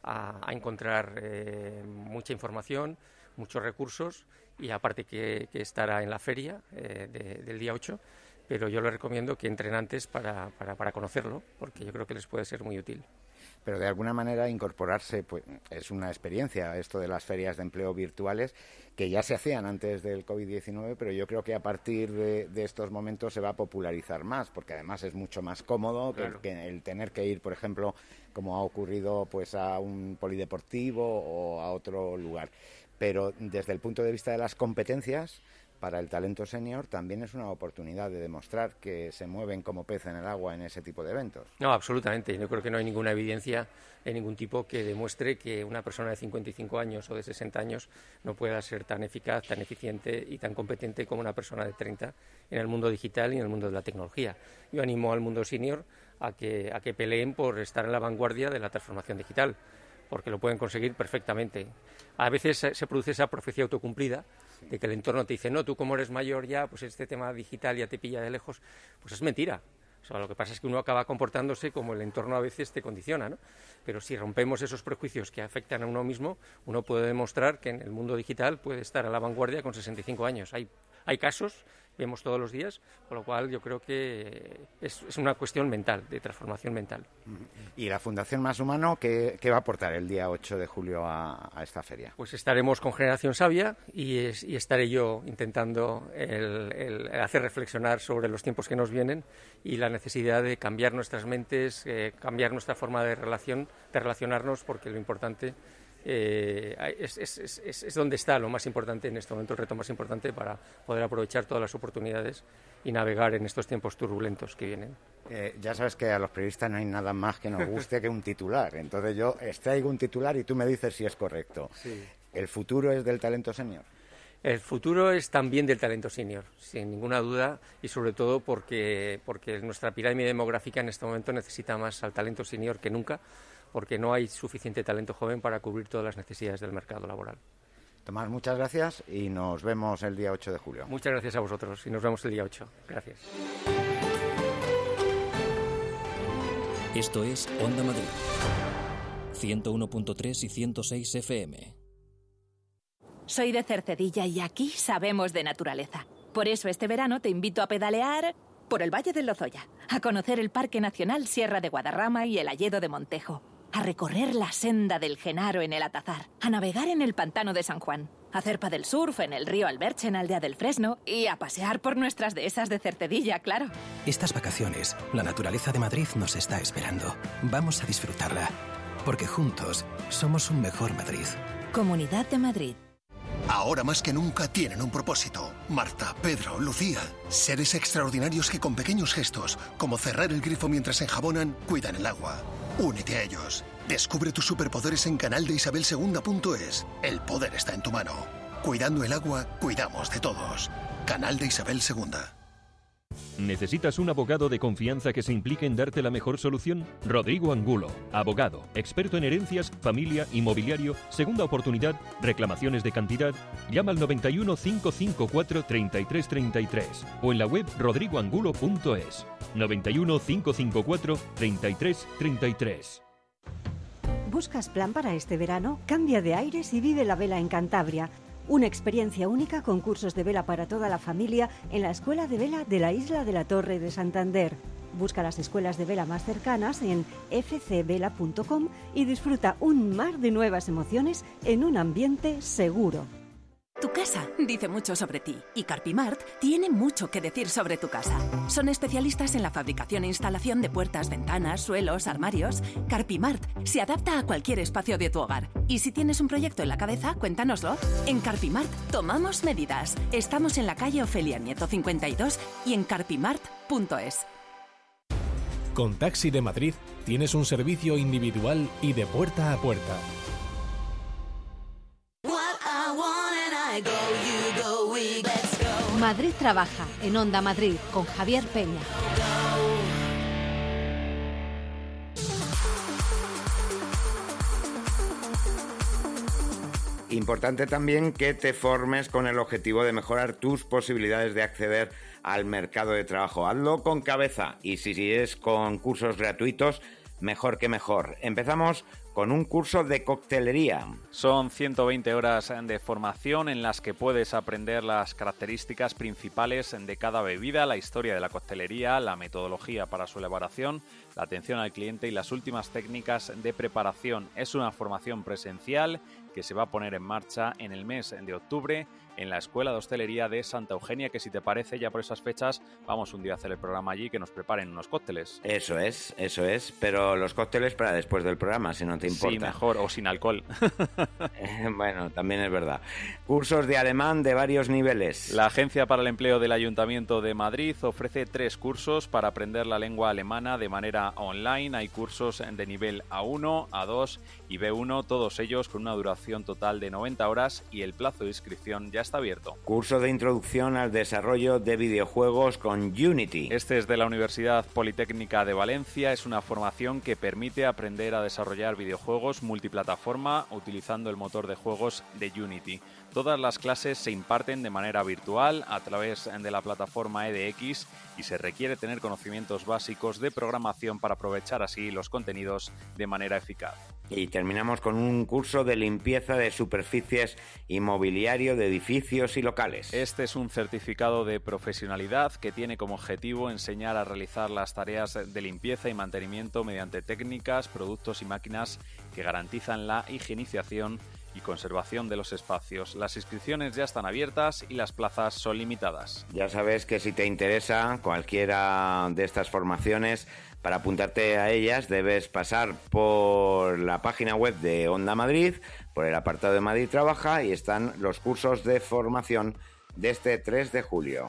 Q: a encontrar mucha información, muchos recursos, y aparte que estará en la feria del día 8, pero yo les recomiendo que entren antes para conocerlo, porque yo creo que les puede ser muy útil.
B: Pero de alguna manera incorporarse, pues es una experiencia esto de las ferias de empleo virtuales que ya se hacían antes del COVID-19, pero yo creo que a partir de estos momentos se va a popularizar más, porque además es mucho más cómodo claro. que el tener que ir, por ejemplo, como ha ocurrido pues a un polideportivo o a otro lugar. Pero desde el punto de vista de las competencias, para el talento senior también es una oportunidad de demostrar que se mueven como pez en el agua en ese tipo de eventos.
Q: No, absolutamente. Yo creo que no hay ninguna evidencia de ningún tipo que demuestre que una persona de 55 años o de 60 años no pueda ser tan eficaz, tan eficiente y tan competente como una persona de 30 en el mundo digital y en el mundo de la tecnología. Yo animo al mundo senior a que peleen por estar en la vanguardia de la transformación digital, porque lo pueden conseguir perfectamente. A veces se produce esa profecía autocumplida de que el entorno te dice, no, tú como eres mayor ya, pues este tema digital ya te pilla de lejos. Pues es mentira. O sea, lo que pasa es que uno acaba comportándose como el entorno a veces te condiciona, ¿no? Pero si rompemos esos prejuicios que afectan a uno mismo, uno puede demostrar que en el mundo digital puede estar a la vanguardia con 65 años. Hay casos, vemos todos los días, con lo cual yo creo que es una cuestión mental, de transformación mental.
B: ¿Y la Fundación Más Humano qué va a aportar el día 8 de julio a esta feria?
Q: Pues estaremos con Generación Sabia y estaré yo intentando el hacer reflexionar sobre los tiempos que nos vienen y la necesidad de cambiar nuestras mentes, cambiar nuestra forma de relacionarnos, porque lo importante es donde está lo más importante en este momento, el reto más importante para poder aprovechar todas las oportunidades y navegar en estos tiempos turbulentos que vienen.
B: Ya sabes que a los periodistas no hay nada más que nos guste que un titular, entonces yo extraigo un titular y tú me dices si es correcto. Sí. ¿El futuro es del talento senior?
Q: El futuro es también del talento senior, sin ninguna duda, y sobre todo porque nuestra pirámide demográfica en este momento necesita más al talento senior que nunca, porque no hay suficiente talento joven para cubrir todas las necesidades del mercado laboral.
B: Tomás, muchas gracias y nos vemos el día 8 de julio.
Q: Muchas gracias a vosotros y nos vemos el día 8. Gracias.
A: Esto es Onda Madrid, 101.3 y 106 FM.
R: Soy de Cercedilla y aquí sabemos de naturaleza. Por eso este verano te invito a pedalear por el Valle del Lozoya, a conocer el Parque Nacional Sierra de Guadarrama y el Alledo de Montejo, a recorrer la senda del Genaro en el Atazar, a navegar en el Pantano de San Juan, a hacer paddle surf en el río Alberche en Aldea del Fresno y a pasear por nuestras dehesas de Cercedilla, claro.
S: Estas vacaciones, la naturaleza de Madrid nos está esperando. Vamos a disfrutarla, porque juntos somos un mejor Madrid.
R: Comunidad de Madrid.
H: Ahora más que nunca tienen un propósito. Marta, Pedro, Lucía. Seres extraordinarios que con pequeños gestos, como cerrar el grifo mientras enjabonan, cuidan el agua. Únete a ellos. Descubre tus superpoderes en canaldeisabelsegunda.es. El poder está en tu mano. Cuidando el agua, cuidamos de todos. Canal de Isabel II.
I: ¿Necesitas un abogado de confianza que se implique en darte la mejor solución? Rodrigo Angulo, abogado, experto en herencias, familia, inmobiliario, segunda oportunidad, reclamaciones de cantidad. Llama al 91 554 3333 o en la web rodrigoangulo.es. 91 554 3333.
J: ¿Buscas plan para este verano? Cambia de aires y vive la vela en Cantabria. Una experiencia única con cursos de vela para toda la familia en la Escuela de Vela de la Isla de la Torre de Santander. Busca las escuelas de vela más cercanas en fcvela.com y disfruta un mar de nuevas emociones en un ambiente seguro.
R: Tu casa dice mucho sobre ti y Carpimart tiene mucho que decir sobre tu casa. Son especialistas en la fabricación e instalación de puertas, ventanas, suelos, armarios. Carpimart se adapta a cualquier espacio de tu hogar. Y si tienes un proyecto en la cabeza, cuéntanoslo. En Carpimart tomamos medidas. Estamos en la calle Ofelia Nieto 52 y en carpimart.es.
L: Con Taxi de Madrid tienes un servicio individual y de puerta a puerta.
N: Madrid trabaja en Onda Madrid con Javier Peña.
B: Importante también que te formes con el objetivo de mejorar tus posibilidades de acceder al mercado de trabajo. Hazlo con cabeza y si es con cursos gratuitos, mejor que mejor. Empezamos con un curso de coctelería.
C: Son 120 horas de formación en las que puedes aprender las características principales de cada bebida, la historia de la coctelería, la metodología para su elaboración, la atención al cliente y las últimas técnicas de preparación. Es una formación presencial que se va a poner en marcha en el mes de octubre en la Escuela de Hostelería de Santa Eugenia, que si te parece, ya por esas fechas vamos un día a hacer el programa allí, que nos preparen unos cócteles.
B: Eso es, pero los cócteles para después del programa, si no te importa.
C: Sí, mejor, o sin alcohol.
B: Bueno, también es verdad. Cursos de alemán de varios niveles.
C: La Agencia para el Empleo del Ayuntamiento de Madrid ofrece 3 cursos para aprender la lengua alemana de manera online. Hay cursos de nivel A1, A2 y B1, todos ellos con una duración total de 90 horas y el plazo de inscripción ya está abierto.
B: Curso de introducción al desarrollo de videojuegos con Unity.
C: Este es de la Universidad Politécnica de Valencia. Es una formación que permite aprender a desarrollar videojuegos multiplataforma utilizando el motor de juegos de Unity. Todas las clases se imparten de manera virtual a través de la plataforma edX y se requiere tener conocimientos básicos de programación para aprovechar así los contenidos de manera eficaz.
B: Y terminamos con un curso de limpieza de superficies y mobiliario de edificios y locales.
C: Este es un certificado de profesionalidad que tiene como objetivo enseñar a realizar las tareas de limpieza y mantenimiento mediante técnicas, productos y máquinas que garantizan la higienización y conservación de los espacios. Las inscripciones ya están abiertas y las plazas son limitadas.
B: Ya sabes que si te interesa cualquiera de estas formaciones, para apuntarte a ellas debes pasar por la página web de Onda Madrid, por el apartado de Madrid Trabaja, y están los cursos de formación de este 3 de julio.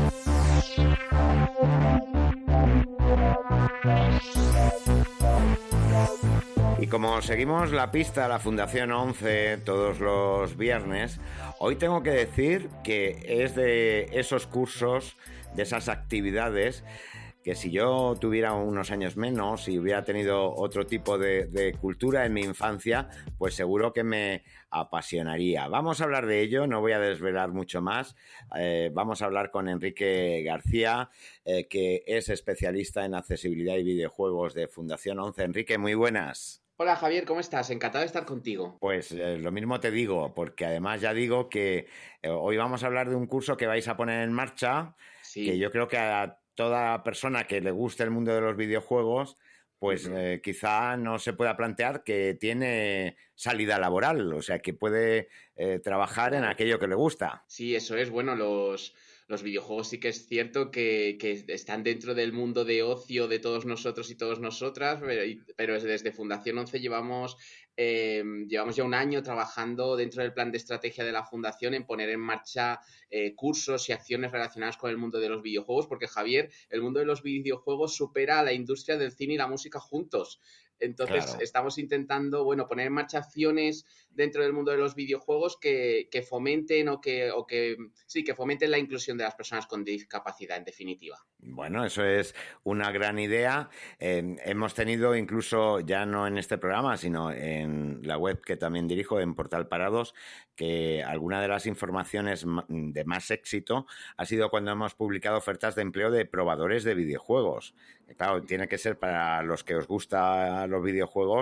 B: Y como seguimos la pista a la Fundación 11 todos los viernes, hoy tengo que decir que es de esos cursos, de esas actividades, que si yo tuviera unos años menos y hubiera tenido otro tipo de cultura en mi infancia, pues seguro que me apasionaría. Vamos a hablar de ello, no voy a desvelar mucho más. Vamos a hablar con Enrique García, que es especialista en accesibilidad y videojuegos de Fundación 11. Enrique, muy buenas.
T: Hola Javier, ¿cómo estás? Encantado de estar contigo.
B: Pues lo mismo te digo, porque además ya digo que hoy vamos a hablar de un curso que vais a poner en marcha, sí, que yo creo que a toda persona que le guste el mundo de los videojuegos, pues quizá no se pueda plantear que tiene salida laboral, o sea, que puede trabajar en aquello que le gusta.
T: Sí, eso es. Bueno, los videojuegos sí que es cierto que están dentro del mundo de ocio de todos nosotros y todas nosotras, pero desde Fundación 11 llevamos ya un año trabajando dentro del plan de estrategia de la Fundación en poner en marcha cursos y acciones relacionadas con el mundo de los videojuegos, porque Javier, el mundo de los videojuegos supera a la industria del cine y la música juntos. Entonces, claro, estamos intentando, poner en marcha acciones dentro del mundo de los videojuegos que fomenten que fomenten la inclusión de las personas con discapacidad, en definitiva.
B: Bueno, eso es una gran idea. Hemos tenido incluso, ya no en este programa, sino en la web que también dirijo, en Portal Parados, que alguna de las informaciones de más éxito ha sido cuando hemos publicado ofertas de empleo de probadores de videojuegos. Claro, tiene que ser para los que os gustan los videojuegos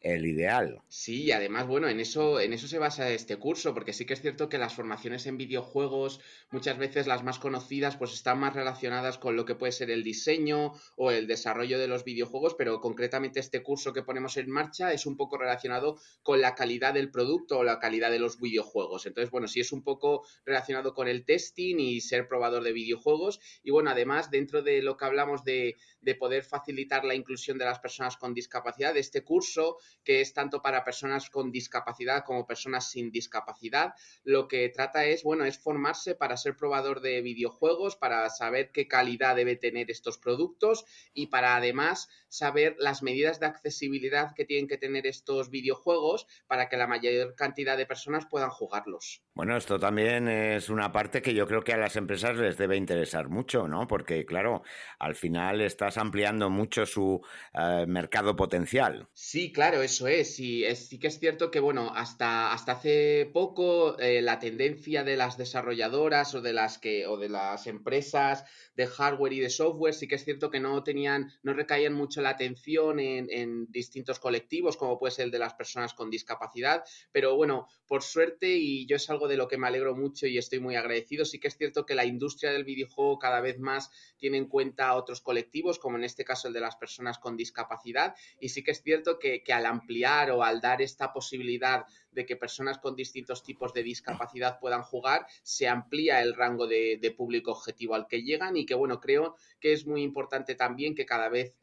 B: el ideal.
T: Sí, y además, bueno, en eso se basa este curso, porque sí que es cierto que las formaciones en videojuegos, muchas veces las más conocidas, pues están más relacionadas con lo que puede ser el diseño o el desarrollo de los videojuegos, pero concretamente este curso que ponemos en marcha es un poco relacionado con la calidad del producto o la calidad de los videojuegos. Entonces, bueno, sí es un poco relacionado con el testing y ser probador de videojuegos. Y bueno, además, dentro de lo que hablamos de poder facilitar la inclusión de las personas con discapacidad, este curso, que es tanto para personas con discapacidad como personas sin discapacidad, lo que trata es, bueno, es formarse para ser probador de videojuegos, para saber qué calidad debe tener estos productos y para además saber las medidas de accesibilidad que tienen que tener estos videojuegos para que la mayor cantidad de personas puedan jugarlos.
B: Bueno, esto también es una parte que yo creo que a las empresas les debe interesar mucho, ¿no? Porque, claro, al final estás ampliando mucho su mercado potencial.
T: Sí, claro, eso es. Sí que es cierto que, bueno, hasta hace poco la tendencia de las desarrolladoras o de las empresas de hardware y de software, sí que es cierto que no recaían mucho la atención en distintos colectivos, como puede ser el de las personas con discapacidad, pero bueno, por suerte, y yo es algo de lo que me alegro mucho y estoy muy agradecido, sí que es cierto que la industria del videojuego cada vez más tiene en cuenta a otros colectivos, como en este caso el de las personas con discapacidad, y sí que es cierto que al ampliar o al dar esta posibilidad de que personas con distintos tipos de discapacidad puedan jugar, se amplía el rango de público objetivo al que llegan y que, bueno, creo que es muy importante también que cada vez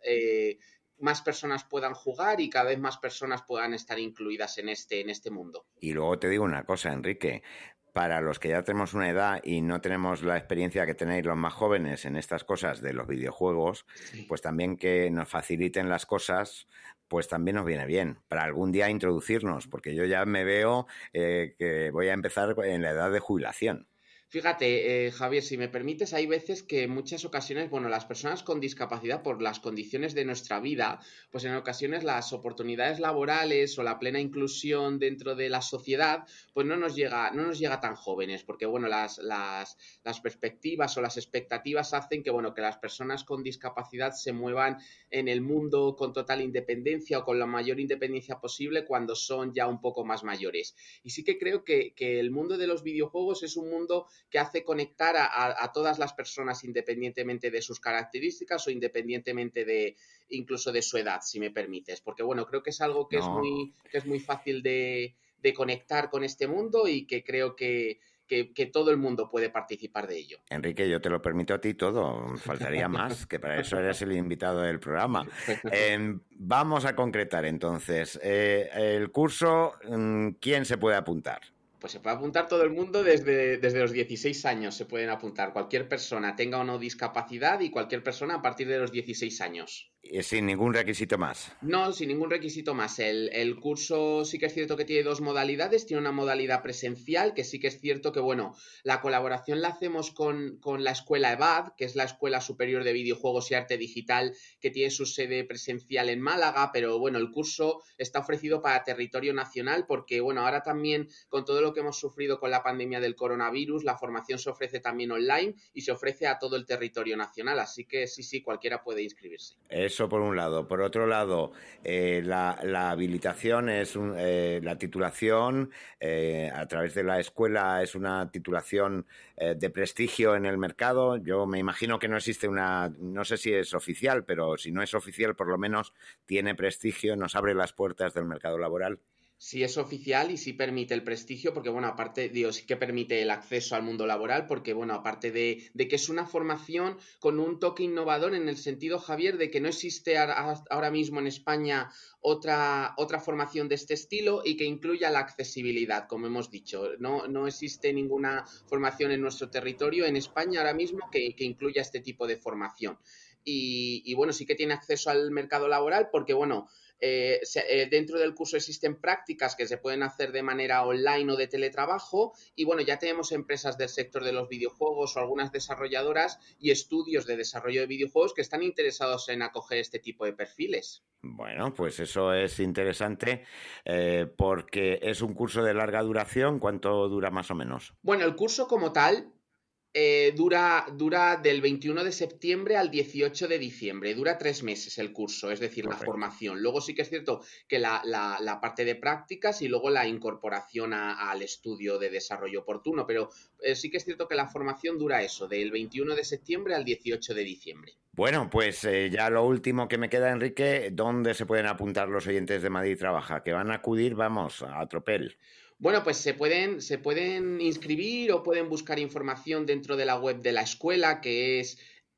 T: más personas puedan jugar y cada vez más personas puedan estar incluidas en este mundo.
B: Y luego te digo una cosa, Enrique, para los que ya tenemos una edad y no tenemos la experiencia que tenéis los más jóvenes en estas cosas de los videojuegos, sí, pues también que nos faciliten las cosas, pues también nos viene bien para algún día introducirnos, porque yo ya me veo que voy a empezar en la edad de jubilación.
T: Fíjate, Javier, si me permites, hay veces que en muchas ocasiones, bueno, las personas con discapacidad, por las condiciones de nuestra vida, pues en ocasiones las oportunidades laborales o la plena inclusión dentro de la sociedad, pues no nos llega tan jóvenes, porque, bueno, las perspectivas o las expectativas hacen que, bueno, que las personas con discapacidad se muevan en el mundo con total independencia o con la mayor independencia posible cuando son ya un poco más mayores. Y sí que creo que el mundo de los videojuegos es un mundo que hace conectar a todas las personas independientemente de sus características o independientemente incluso de su edad, si me permites. Porque, bueno, creo que es algo que es muy fácil de conectar con este mundo y que creo que todo el mundo puede participar de ello.
B: Enrique, yo te lo permito a ti todo, faltaría más, que para eso eres el invitado del programa. Vamos a concretar entonces, el curso, ¿quién se puede apuntar?
T: Pues se puede apuntar todo el mundo desde los 16 años, se pueden apuntar. Cualquier persona, tenga o no discapacidad, y cualquier persona a partir de los 16 años.
B: Sin ningún requisito más.
T: No, sin ningún requisito más. El curso sí que es cierto que tiene dos modalidades. Tiene una modalidad presencial, que sí que es cierto que, bueno, la colaboración la hacemos con la escuela EVAD, que es la Escuela Superior de Videojuegos y Arte Digital, que tiene su sede presencial en Málaga, pero, bueno, el curso está ofrecido para territorio nacional porque, bueno, ahora también con todo lo que hemos sufrido con la pandemia del coronavirus, la formación se ofrece también online y se ofrece a todo el territorio nacional, así que sí, cualquiera puede inscribirse.
B: Eso por un lado. Por otro lado, la habilitación es la titulación a través de la escuela es una titulación de prestigio en el mercado. Yo me imagino que no existe no sé si es oficial, pero si no es oficial, por lo menos tiene prestigio, nos abre las puertas del mercado laboral.
T: Sí es oficial y sí permite el prestigio porque, bueno, aparte, sí que permite el acceso al mundo laboral porque, bueno, aparte de que es una formación con un toque innovador en el sentido, Javier, de que no existe ahora mismo en España otra formación de este estilo y que incluya la accesibilidad, como hemos dicho. No existe ninguna formación en nuestro territorio, en España ahora mismo, que incluya este tipo de formación. Y bueno, sí que tiene acceso al mercado laboral porque, bueno, dentro del curso existen prácticas que se pueden hacer de manera online o de teletrabajo y, bueno, ya tenemos empresas del sector de los videojuegos o algunas desarrolladoras y estudios de desarrollo de videojuegos que están interesados en acoger este tipo de perfiles.
B: Bueno, pues eso es interesante porque es un curso de larga duración. ¿Cuánto dura más o menos?
T: Bueno, el curso como tal Dura del 21 de septiembre al 18 de diciembre. Dura 3 meses el curso, es decir, la formación. Luego sí que es cierto que la parte de prácticas y luego la incorporación al estudio de desarrollo oportuno, pero sí que es cierto que la formación dura eso, del 21 de septiembre al 18 de diciembre.
B: Bueno, pues ya lo último que me queda, Enrique, ¿dónde se pueden apuntar los oyentes de Madrid Trabaja? Que van a acudir, vamos, a tropel.
T: Bueno, pues se pueden inscribir o pueden buscar información dentro de la web de la escuela, que es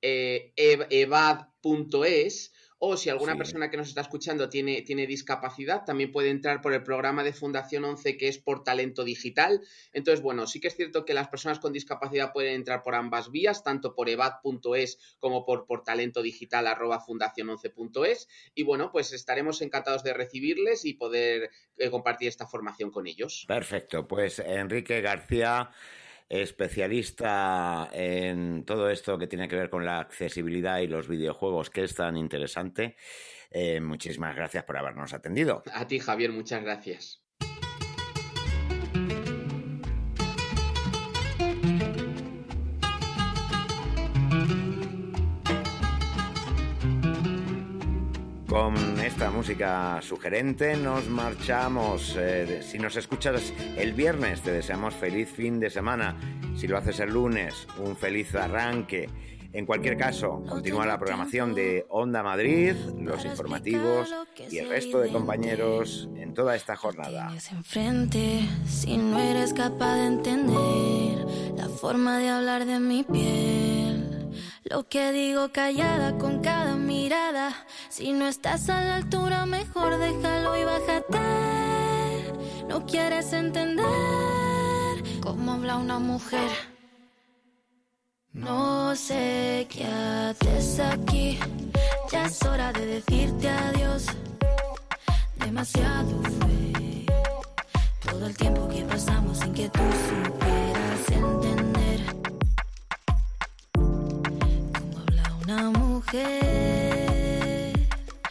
T: evad.es, o si alguna persona que nos está escuchando tiene discapacidad, también puede entrar por el programa de Fundación 11, que es por Talento Digital. Entonces, bueno, sí que es cierto que las personas con discapacidad pueden entrar por ambas vías, tanto por evad.es como por talentodigital@fundacion11.es. Y bueno, pues estaremos encantados de recibirles y poder compartir esta formación con ellos.
B: Perfecto, pues Enrique García, especialista en todo esto que tiene que ver con la accesibilidad y los videojuegos, que es tan interesante. Muchísimas gracias por habernos atendido.
T: A ti, Javier, muchas gracias.
B: Con esta música sugerente nos marchamos. Si nos escuchas el viernes, te deseamos feliz fin de semana. Si lo haces el lunes, un feliz arranque. En cualquier caso, continúa la programación de Onda Madrid, los informativos y el resto de compañeros en toda esta jornada.
U: Tienes enfrente, si no eres capaz de entender la forma de hablar de mi piel. Lo que digo callada con cada mirada. Si no estás a la altura, mejor déjalo y bájate. No quieres entender cómo habla una mujer. No sé qué haces aquí. Ya es hora de decirte adiós. Demasiado fue todo el tiempo que pasamos sin que tú supieras entender una mujer.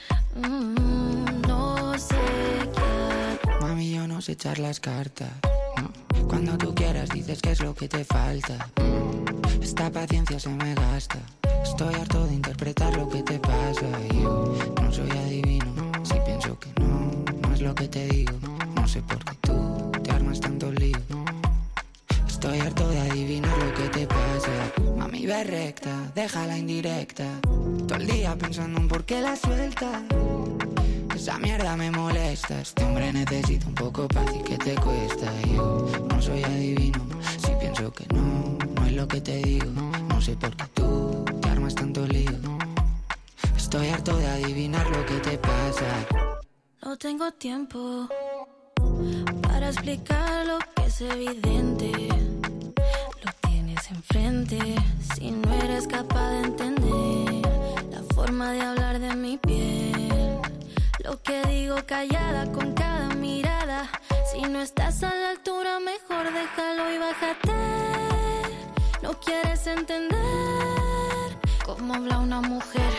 U: No sé qué.
V: Mami, yo no sé echar las cartas, no. Cuando tú quieras dices que es lo que te falta. Esta paciencia se me gasta. Estoy harto de interpretar lo que te pasa. Yo no soy adivino, si pienso que no es lo que te digo. No sé por qué tú te armas tanto lío. Estoy harto de adivinar lo que te pasa. Mami, ve recta, déjala indirecta. Todo el día pensando en por qué la suelta. Esa mierda me molesta. Este hombre necesita un poco paz y que te cuesta. Yo no soy adivino, si pienso que no es lo que te digo. No sé por qué tú te armas tanto lío. Estoy harto de adivinar lo que te pasa.
U: No tengo tiempo para explicar lo que es evidente. Lo tienes enfrente, si no eres capaz de entender la forma de hablar de mi piel. Lo que digo callada con cada mirada. Si no estás a la altura, mejor déjalo y bájate. No quieres entender cómo habla una mujer.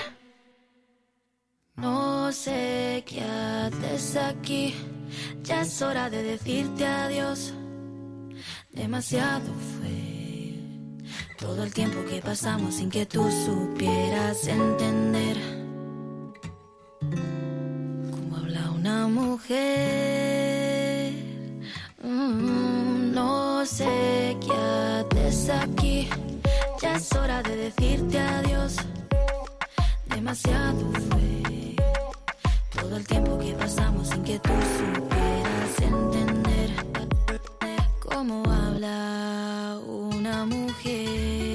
U: No sé qué haces aquí. Ya es hora de decirte adiós. Demasiado fue todo el tiempo que pasamos sin que tú supieras entender cómo habla una mujer. No sé qué haces aquí. Ya es hora de decirte adiós. Demasiado fue todo el tiempo que pasamos sin que tú supieras entender cómo habla una mujer.